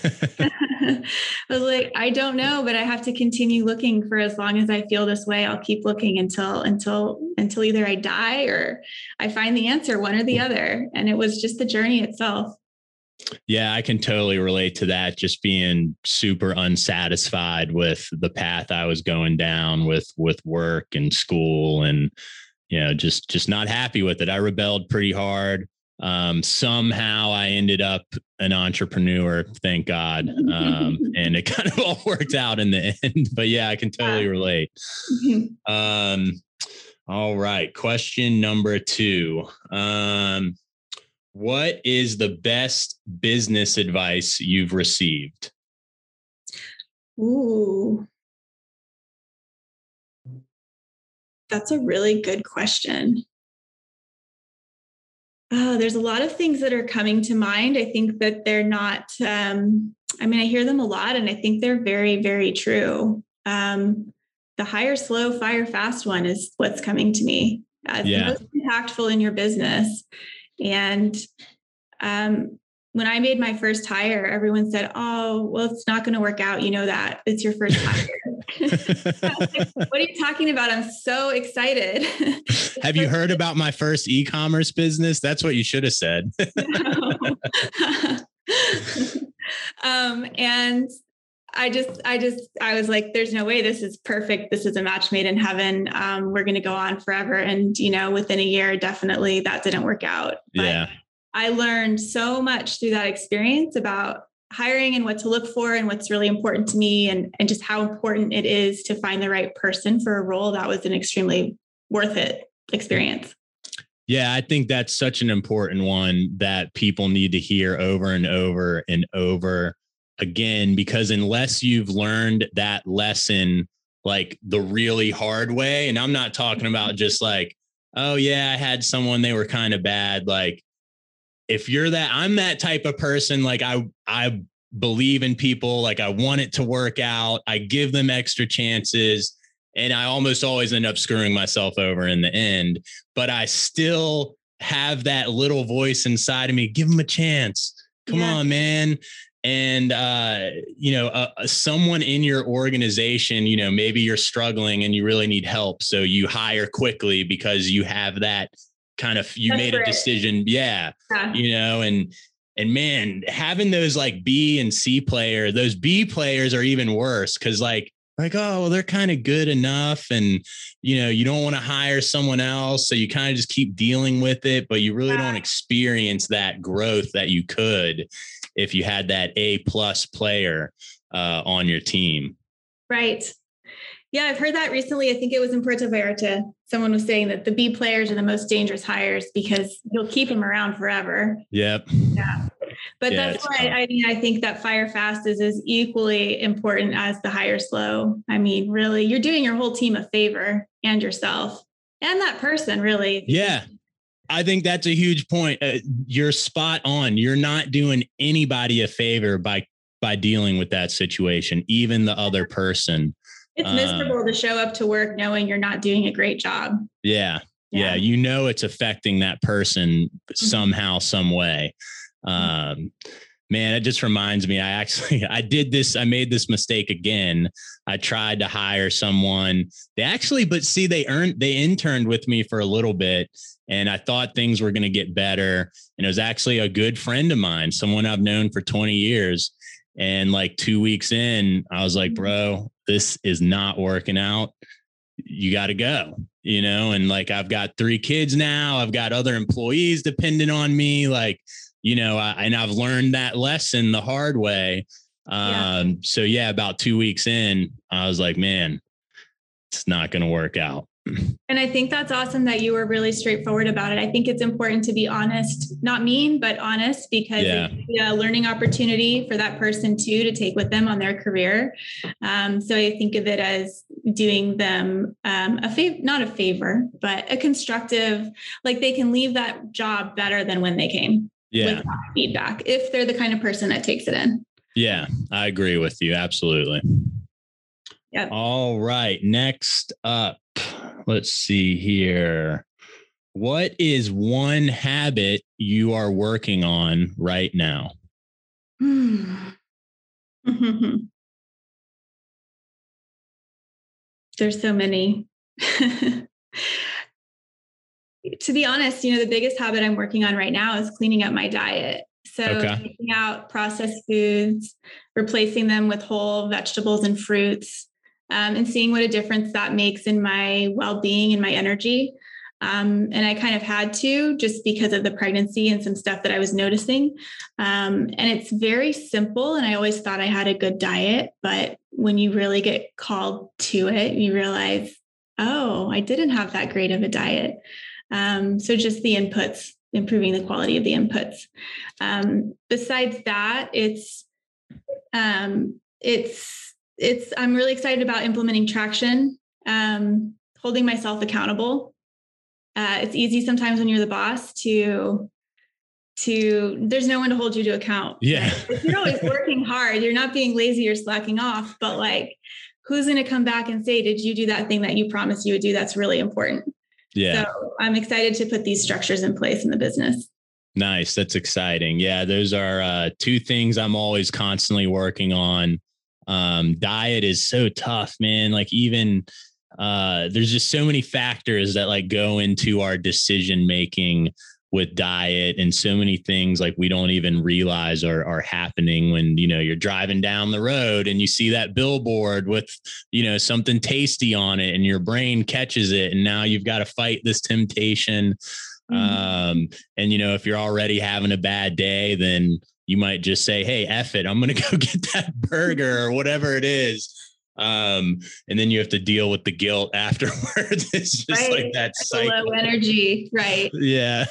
Speaker 2: I was like, I don't know, but I have to continue looking. For as long as I feel this way, I'll keep looking until, until, until either I die or I find the answer, one or the other. And it was just the journey itself.
Speaker 1: Yeah, I can totally relate to that. Just being super unsatisfied with the path I was going down with, with work and school, and, you know, just, just not happy with it. I rebelled pretty hard. Um, somehow I ended up an entrepreneur, thank God. Um, and it kind of all worked out in the end, but yeah, I can totally relate. Um, all right. Question number two. Um, What is the best business advice you've received?
Speaker 2: Ooh, that's a really good question. Oh, there's a lot of things that are coming to mind. I think that they're not, um, I mean, I hear them a lot and I think they're very, very true. Um, the hire slow, fire fast one is what's coming to me as
Speaker 1: Yeah.
Speaker 2: the most impactful in your business. And um, when I made my first hire, everyone said, oh, well, it's not going to work out. You know that it's your first hire. Like, what are you talking about? I'm so excited.
Speaker 1: Have you heard about my first e-commerce business? That's what you should have said.
Speaker 2: um, and I just, I just, I was like, there's no way this is perfect. This is a match made in heaven. Um, we're going to go on forever. And, you know, within a year, definitely that didn't work out. But
Speaker 1: yeah.
Speaker 2: I learned so much through that experience about hiring and what to look for and what's really important to me and, and just how important it is to find the right person for a role. That was an extremely worth it experience.
Speaker 1: Yeah, I think that's such an important one that people need to hear over and over and over again, because unless you've learned that lesson, like the really hard way, and I'm not talking about just like, oh yeah, I had someone, they were kind of bad. Like, if you're that, I'm that type of person. Like I, I believe in people. Like I want it to work out. I give them extra chances and I almost always end up screwing myself over in the end, but I still have that little voice inside of me. Give them a chance. Come yeah. on, man. And, uh, you know, uh, someone in your organization, you know, maybe you're struggling and you really need help. So you hire quickly because you have that kind of, you That's made a decision. Yeah, yeah. You know, and, and man, having those like B and C player, those B players are even worse. Cause like, like, oh, well, they're kind of good enough. And, you know, you don't want to hire someone else. So you kind of just keep dealing with it, but you really yeah. don't experience that growth that you could if you had that A plus player uh, on your team.
Speaker 2: Right. Yeah, I've heard that recently. I think it was in Puerto Vallarta. Someone was saying that the B players are the most dangerous hires because you'll keep them around forever.
Speaker 1: Yep.
Speaker 2: Yeah. But yeah, that's why I mean, I think that fire fast is as equally important as the hire slow. I mean, really, you're doing your whole team a favor and yourself and that person, really.
Speaker 1: Yeah. I think that's a huge point. Uh, you're spot on. You're not doing anybody a favor by, by dealing with that situation, even the other person.
Speaker 2: It's miserable um, to show up to work knowing you're not doing a great job.
Speaker 1: Yeah. Yeah. yeah you know, it's affecting that person somehow, some way. Um, man, it just reminds me, I actually, I did this, I made this mistake again. I tried to hire someone. They actually, but see, they earned, they interned with me for a little bit and I thought things were going to get better. And it was actually a good friend of mine, someone I've known for twenty years. And like two weeks in, I was like, bro, this is not working out. You got to go, you know? And like, I've got three kids now. I've got other employees dependent on me. Like, you know, I, and I've learned that lesson the hard way. Um, yeah. So yeah, about two weeks in, I was like, man, it's not going to work out.
Speaker 2: And I think that's awesome that you were really straightforward about it. I think it's important to be honest, not mean, but honest, because yeah. it's a learning opportunity for that person too, to take with them on their career. Um, so I think of it as doing them um, a favor, not a favor, but a constructive, like they can leave that job better than when they came.
Speaker 1: Yeah.
Speaker 2: With feedback, if they're the kind of person that takes it in.
Speaker 1: Yeah, I agree with you. Absolutely.
Speaker 2: Yep.
Speaker 1: All right. Next up, let's see here. What is one habit you are working on right now?
Speaker 2: There's so many. To be honest, you know, the biggest habit I'm working on right now is cleaning up my diet. So okay. taking out processed foods, replacing them with whole vegetables and fruits, um, and seeing what a difference that makes in my well-being and my energy. Um, and I kind of had to just because of the pregnancy and some stuff that I was noticing. Um, and it's very simple. And I always thought I had a good diet, but when you really get called to it, you realize, oh, I didn't have that great of a diet. Um, so just the inputs, improving the quality of the inputs. Um, besides that, it's, um, it's, it's, I'm really excited about implementing traction, um, holding myself accountable. Uh, it's easy sometimes when you're the boss to to, there's no one to hold you to account.
Speaker 1: Yeah.
Speaker 2: Right? Like, you're always working hard. You're not being lazy or slacking off, but like, who's going to come back and say, did you do that thing that you promised you would do? That's really important.
Speaker 1: Yeah.
Speaker 2: So I'm excited to put these structures in place in the business.
Speaker 1: Nice. That's exciting. Yeah. Those are uh, two things I'm always constantly working on. Um, diet is so tough, man. Like even, uh, there's just so many factors that like go into our decision making with diet, and so many things like we don't even realize are, are happening when, you know, you're driving down the road and you see that billboard with, you know, something tasty on it and your brain catches it. And now you've got to fight this temptation. Mm-hmm. Um, and, you know, if you're already having a bad day, then you might just say, hey, F it, I'm going to go get that burger or whatever it is. Um, and then you have to deal with the guilt afterwards. It's just right. like that cycle.
Speaker 2: Low energy. Right.
Speaker 1: Yeah.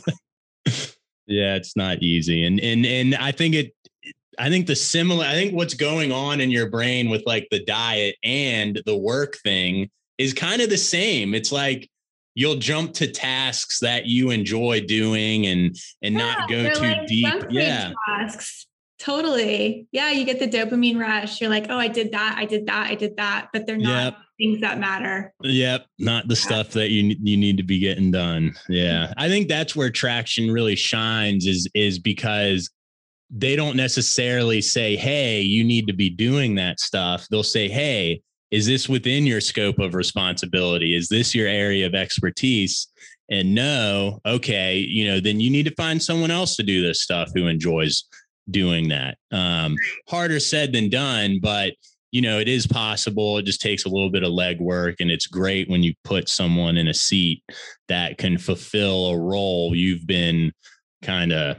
Speaker 1: Yeah. It's not easy. And, and, and I think it, I think the similar, I think what's going on in your brain with like the diet and the work thing is kind of the same. It's like, you'll jump to tasks that you enjoy doing and, and yeah, not go too like deep. Yeah.
Speaker 2: Tasks. Totally. Yeah. You get the dopamine rush. You're like, oh, I did that. I did that. I did that, but they're not yep. things that matter.
Speaker 1: Yep. Not the yeah. stuff that you, you need to be getting done. Yeah. I think that's where Traction really shines is, is because they don't necessarily say, hey, you need to be doing that stuff. They'll say, hey, is this within your scope of responsibility? Is this your area of expertise? And no, okay, you know, then you need to find someone else to do this stuff who enjoys doing that. Um, harder said than done, but you know, it is possible. It just takes a little bit of legwork, and it's great when you put someone in a seat that can fulfill a role you've been kind of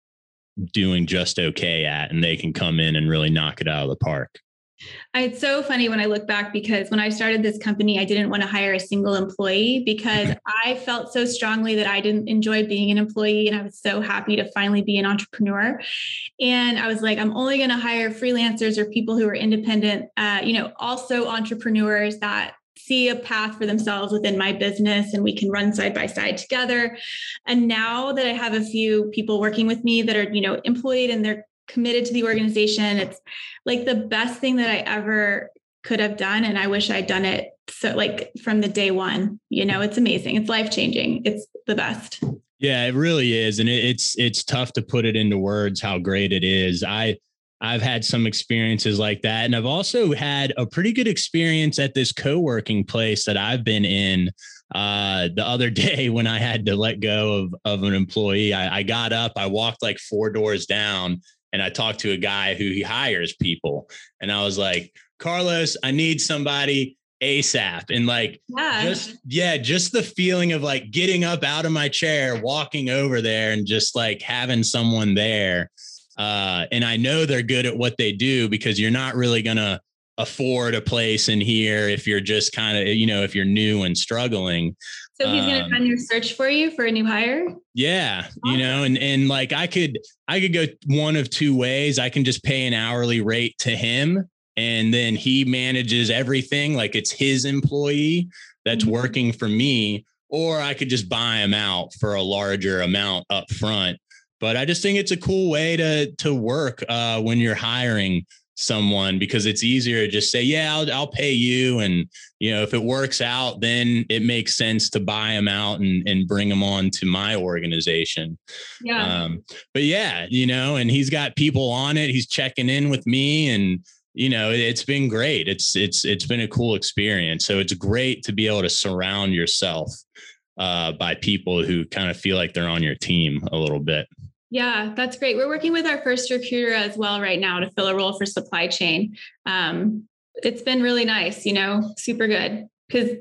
Speaker 1: doing just okay at, and they can come in and really knock it out of the park.
Speaker 2: It's so funny when I look back, because when I started this company, I didn't want to hire a single employee because I felt so strongly that I didn't enjoy being an employee. And I was so happy to finally be an entrepreneur. And I was like, I'm only going to hire freelancers or people who are independent, uh, you know, also entrepreneurs that see a path for themselves within my business, and we can run side by side together. And now that I have a few people working with me that are, you know, employed and they're committed to the organization, it's like the best thing that I ever could have done. And I wish I'd done it. So like from the day one, you know, it's amazing. It's life-changing. It's the best.
Speaker 1: Yeah, it really is. And it, it's, it's tough to put it into words how great it is. I, I've had some experiences like that. And I've also had a pretty good experience at this co-working place that I've been in. Uh, the other day when I had to let go of, of an employee, I, I got up, I walked like four doors down, and I talked to a guy who he hires people. And I was like, Carlos, I need somebody ASAP. And like, yeah. just, yeah, just the feeling of like getting up out of my chair, walking over there and just like having someone there. Uh, and I know they're good at what they do, because you're not really going to afford a place in here if you're just kind of, you know, if you're new and struggling.
Speaker 2: So he's going to um, run your search for you for a new hire?
Speaker 1: Yeah. You know, and, and like I could, I could go one of two ways. I can just pay an hourly rate to him, and then he manages everything like it's his employee that's mm-hmm. working for me, or I could just buy him out for a larger amount up front. But I just think it's a cool way to, to work uh, when you're hiring someone, because it's easier to just say, yeah, I'll, I'll pay you. And, you know, if it works out, then it makes sense to buy them out and, and bring them on to my organization.
Speaker 2: Yeah.
Speaker 1: Um, but yeah, you know, and he's got people on it. He's checking in with me, and, you know, it, it's been great. It's, it's, it's been a cool experience. So it's great to be able to surround yourself uh, by people who kind of feel like they're on your team a little bit.
Speaker 2: Yeah, that's great. We're working with our first recruiter as well right now to fill a role for supply chain. Um, it's been really nice, you know, super good. Because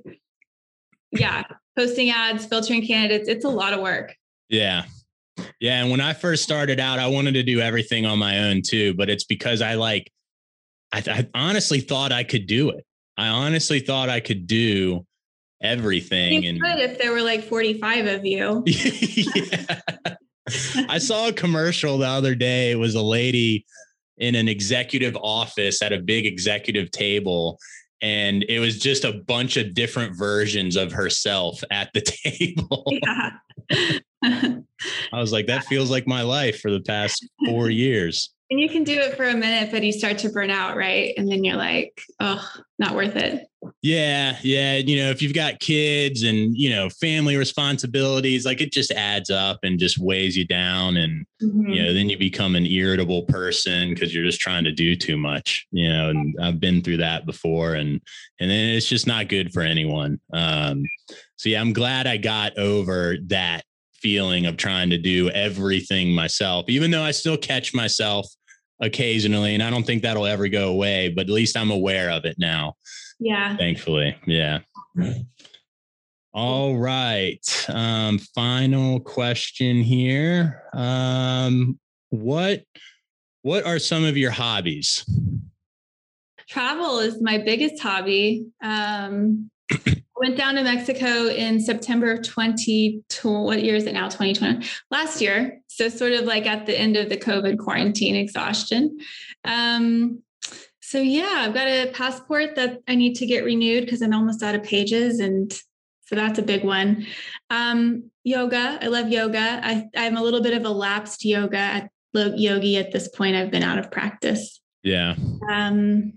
Speaker 2: yeah, posting ads, filtering candidates, it's a lot of work.
Speaker 1: Yeah. Yeah. And when I first started out, I wanted to do everything on my own too, but it's because I like, I, I honestly thought I could do it. I honestly thought I could do everything.
Speaker 2: You
Speaker 1: and
Speaker 2: could if there were like forty-five of you.
Speaker 1: Yeah. I saw a commercial the other day. It was a lady in an executive office at a big executive table, and it was just a bunch of different versions of herself at the table.
Speaker 2: Yeah.
Speaker 1: I was like, that feels like my life for the past four years.
Speaker 2: And you can do it for a minute, but you start to burn out, right? And then you're like, oh, not worth it.
Speaker 1: Yeah. Yeah. You know, if you've got kids and, you know, family responsibilities, like it just adds up and just weighs you down. And, mm-hmm. you know, then you become an irritable person because you're just trying to do too much, you know, and I've been through that before. And, and then it's just not good for anyone. Um, so yeah, I'm glad I got over that feeling of trying to do everything myself, even though I still catch myself occasionally. And I don't think that'll ever go away, but at least I'm aware of it now.
Speaker 2: Yeah.
Speaker 1: Thankfully. Yeah. All right. Um, final question here. Um, what, what are some of your hobbies?
Speaker 2: Travel is my biggest hobby. Um, I went down to Mexico in September of twenty twenty. What year is it now? twenty twenty. Last year. So sort of like at the end of the COVID quarantine exhaustion. Um, so yeah, I've got a passport that I need to get renewed because I'm almost out of pages. And so that's a big one. Um, yoga. I love yoga. I, I'm a little bit of a lapsed yoga yogi at this point. I've been out of practice.
Speaker 1: Yeah.
Speaker 2: Um,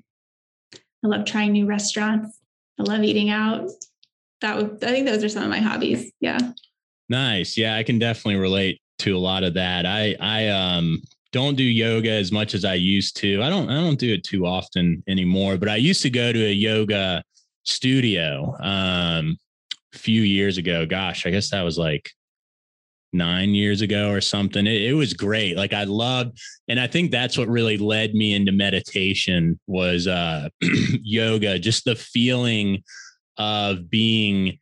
Speaker 2: I love trying new restaurants. I love eating out. That would, I think those are some of my hobbies. Yeah.
Speaker 1: Nice. Yeah. I can definitely relate to a lot of that. I, I, um, don't do yoga as much as I used to. I don't, I don't do it too often anymore, but I used to go to a yoga studio, um, a few years ago. Gosh, I guess that was like nine years ago or something. It, it was great. Like I loved, and I think that's what really led me into meditation was uh, yoga, just the feeling of being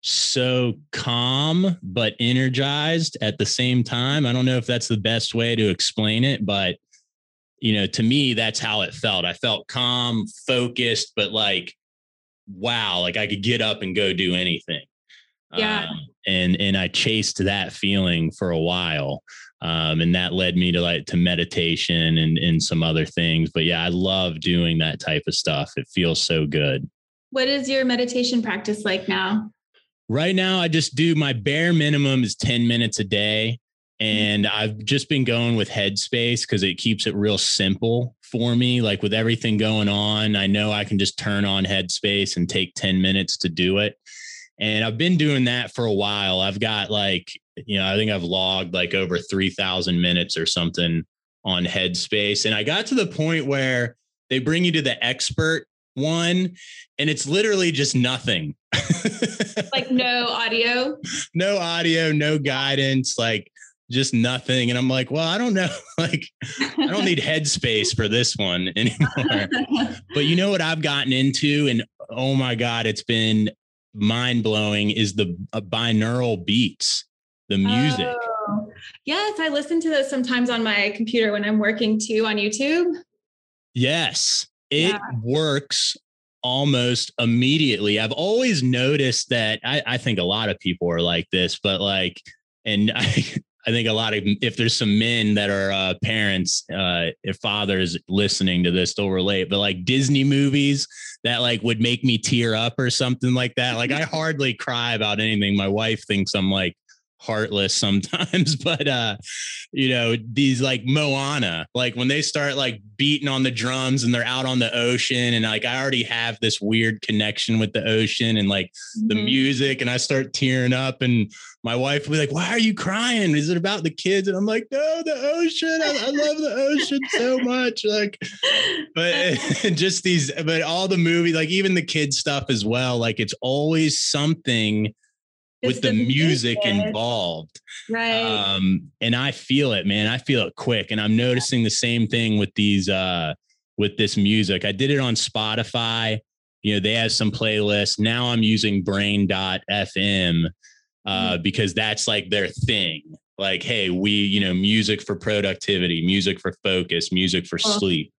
Speaker 1: so calm, but energized at the same time. I don't know if that's the best way to explain it, but you know, to me, that's how it felt. I felt calm, focused, but like, wow, like I could get up and go do anything.
Speaker 2: Yeah.
Speaker 1: Um, and, and I chased that feeling for a while. Um, and that led me to like, to meditation and, and some other things, but yeah, I love doing that type of stuff. It feels so good.
Speaker 2: What is your meditation practice like now?
Speaker 1: Right now, I just do my bare minimum is ten minutes a day. And I've just been going with Headspace because it keeps it real simple for me. Like with everything going on, I know I can just turn on Headspace and take ten minutes to do it. And I've been doing that for a while. I've got like, you know, I think I've logged like over three thousand minutes or something on Headspace. And I got to the point where they bring you to the expert one and it's literally just nothing.
Speaker 2: Like no audio,
Speaker 1: no audio, no guidance, like just nothing. And I'm like, well, I don't know. Like, I don't need Headspace for this one anymore. But you know what I've gotten into? And oh my God, it's been mind blowing is the uh, binaural beats, the music.
Speaker 2: Oh, yes. I listen to those sometimes on my computer when I'm working too on YouTube.
Speaker 1: Yes, it
Speaker 2: yeah.
Speaker 1: works almost immediately. I've always noticed that. I, I think a lot of people are like this, but like, and I, I think a lot of, if there's some men that are uh, parents, uh, if fathers listening to this, they'll relate, but like Disney movies that like would make me tear up or something like that. Like I hardly cry about anything. My wife thinks I'm like heartless sometimes, but uh, you know, these like Moana, like when they start like beating on the drums and they're out on the ocean and like, I already have this weird connection with the ocean and like mm-hmm. the music and I start tearing up and my wife will be like, why are you crying? Is it about the kids? And I'm like, no, the ocean. I, I love the ocean so much. Like, but just these, but all the movies, like even the kids stuff as well. Like it's always something with the, the music, music involved.
Speaker 2: Right.
Speaker 1: Um, and I feel it, man. I feel it quick. And I'm noticing the same thing with these, uh, with this music. I did it on Spotify. You know, they have some playlists. Now I'm using brain dot f m uh, mm-hmm. because that's like their thing. Like, hey, we, you know, music for productivity, music for focus, music for oh. sleep.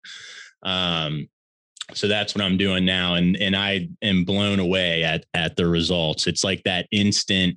Speaker 1: Um, So that's what I'm doing now. And, and I am blown away at, at the results. It's like that instant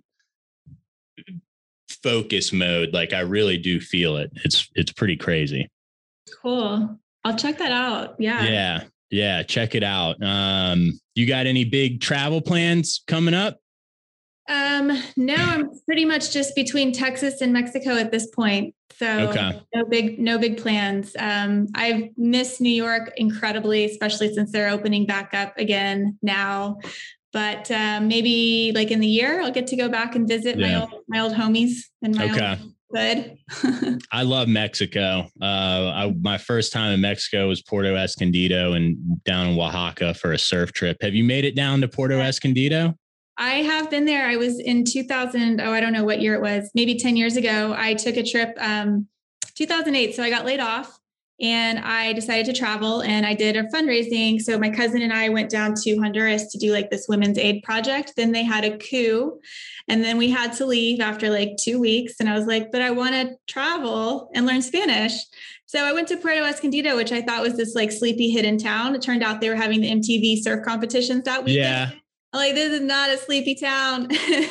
Speaker 1: focus mode. Like I really do feel it. It's, it's pretty crazy.
Speaker 2: Cool. I'll check that out. Yeah.
Speaker 1: Yeah. Yeah, check it out. Um, you got any big travel plans coming up?
Speaker 2: Um, no, I'm pretty much just between Texas and Mexico at this point. So
Speaker 1: okay.
Speaker 2: no big, no big plans. Um, I've missed New York incredibly, especially since they're opening back up again now. But um, maybe like in the year, I'll get to go back and visit yeah. my old my old homies and my okay. old good.
Speaker 1: I love Mexico. Uh, I, my first time in Mexico was Puerto Escondido and down in Oaxaca for a surf trip. Have you made it down to Puerto Escondido?
Speaker 2: I have been there. I was in two thousand. Oh, I don't know what year it was. Maybe ten years ago. I took a trip, um, two thousand eight. So I got laid off and I decided to travel and I did a fundraising. So my cousin and I went down to Honduras to do like this women's aid project. Then they had a coup and then we had to leave after like two weeks. And I was like, but I want to travel and learn Spanish. So I went to Puerto Escondido, which I thought was this like sleepy hidden town. It turned out they were having the M T V surf competitions that weekend.
Speaker 1: Yeah.
Speaker 2: I'm like, this is not a sleepy town.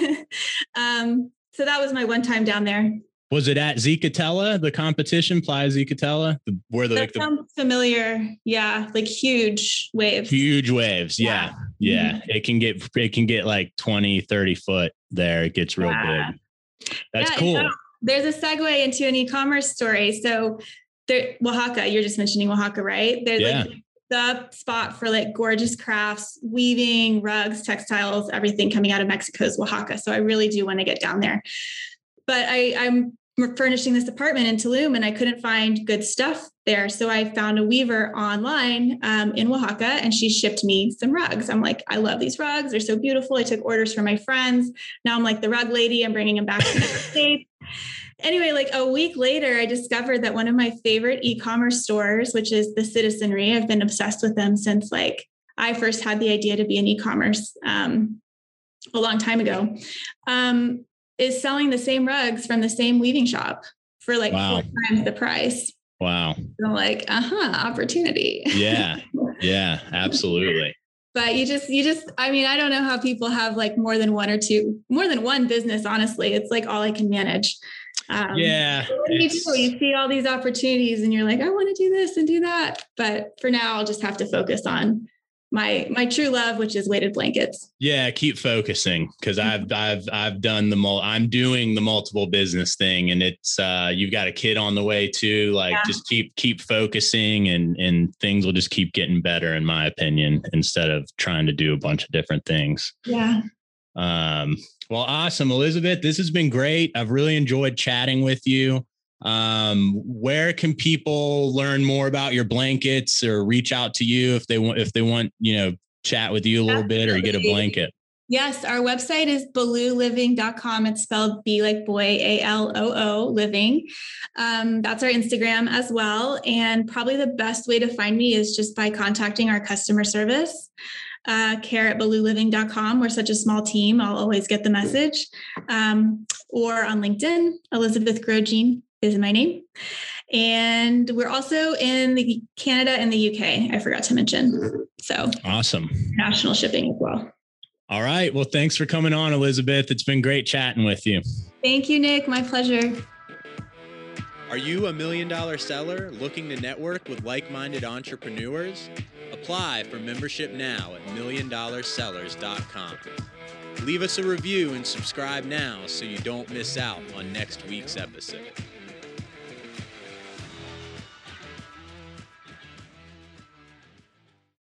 Speaker 2: um, so that was my one time down there.
Speaker 1: Was it at Zicatela, the competition, Playa Zicatela? The, where the,
Speaker 2: that
Speaker 1: like the
Speaker 2: sounds familiar. Yeah. Like huge waves.
Speaker 1: Huge waves. Yeah. Yeah. Mm-hmm. It can get, it can get like twenty, thirty foot there. It gets real yeah. big. That's yeah, cool. So
Speaker 2: there's a segue into an e-commerce story. So there, Oaxaca, you're just mentioning Oaxaca, right? There's
Speaker 1: yeah.
Speaker 2: like the spot for like gorgeous crafts, weaving, rugs, textiles, everything coming out of Mexico's Oaxaca. So I really do want to get down there. But I, I'm furnishing this apartment in Tulum and I couldn't find good stuff there. So I found a weaver online um, in Oaxaca and she shipped me some rugs. I'm like, I love these rugs. They're so beautiful. I took orders from my friends. Now I'm like the rug lady. I'm bringing them back to the States. Anyway, like a week later, I discovered that one of my favorite e-commerce stores, which is The Citizenry, I've been obsessed with them since like I first had the idea to be in e-commerce um, a long time ago, um, is selling the same rugs from the same weaving shop for like wow. four times the price.
Speaker 1: Wow.
Speaker 2: So I'm like, uh-huh, opportunity.
Speaker 1: Yeah. Yeah, absolutely.
Speaker 2: But you just, you just, I mean, I don't know how people have like more than one or two, more than one business, honestly. It's like all I can manage. Um,
Speaker 1: yeah.
Speaker 2: What do you do? You see all these opportunities and you're like, I want to do this and do that. But for now, I'll just have to focus on my, my true love, which is weighted blankets.
Speaker 1: Yeah. Keep focusing. Cause I've, I've, I've done the mul I'm doing the multiple business thing and it's, uh, you've got a kid on the way too. Like yeah. just keep, keep focusing and, and things will just keep getting better in my opinion, instead of trying to do a bunch of different things.
Speaker 2: Yeah.
Speaker 1: Um, well, awesome. Elizabeth, this has been great. I've really enjoyed chatting with you. Um, where can people learn more about your blankets or reach out to you if they want, if they want, you know, chat with you a little Absolutely. bit or get a blanket?
Speaker 2: Yes. Our website is baloo living dot com. It's spelled B like boy, A L O O living. Um, that's our Instagram as well. And probably the best way to find me is just by contacting our customer service. Uh, care at baloo living dot com. We're such a small team. I'll always get the message. Um, or on LinkedIn, Elizabeth Grosjean is my name. And we're also in the Canada and the U K. I forgot to mention. So
Speaker 1: awesome.
Speaker 2: National shipping as well.
Speaker 1: All right. Well, thanks for coming on, Elizabeth. It's been great chatting with you.
Speaker 2: Thank you, Nick. My pleasure.
Speaker 3: Are you a million dollar seller looking to network with like-minded entrepreneurs? Apply for membership now at million dollar sellers dot com. Leave us a review and subscribe now so you don't miss out on next week's episode.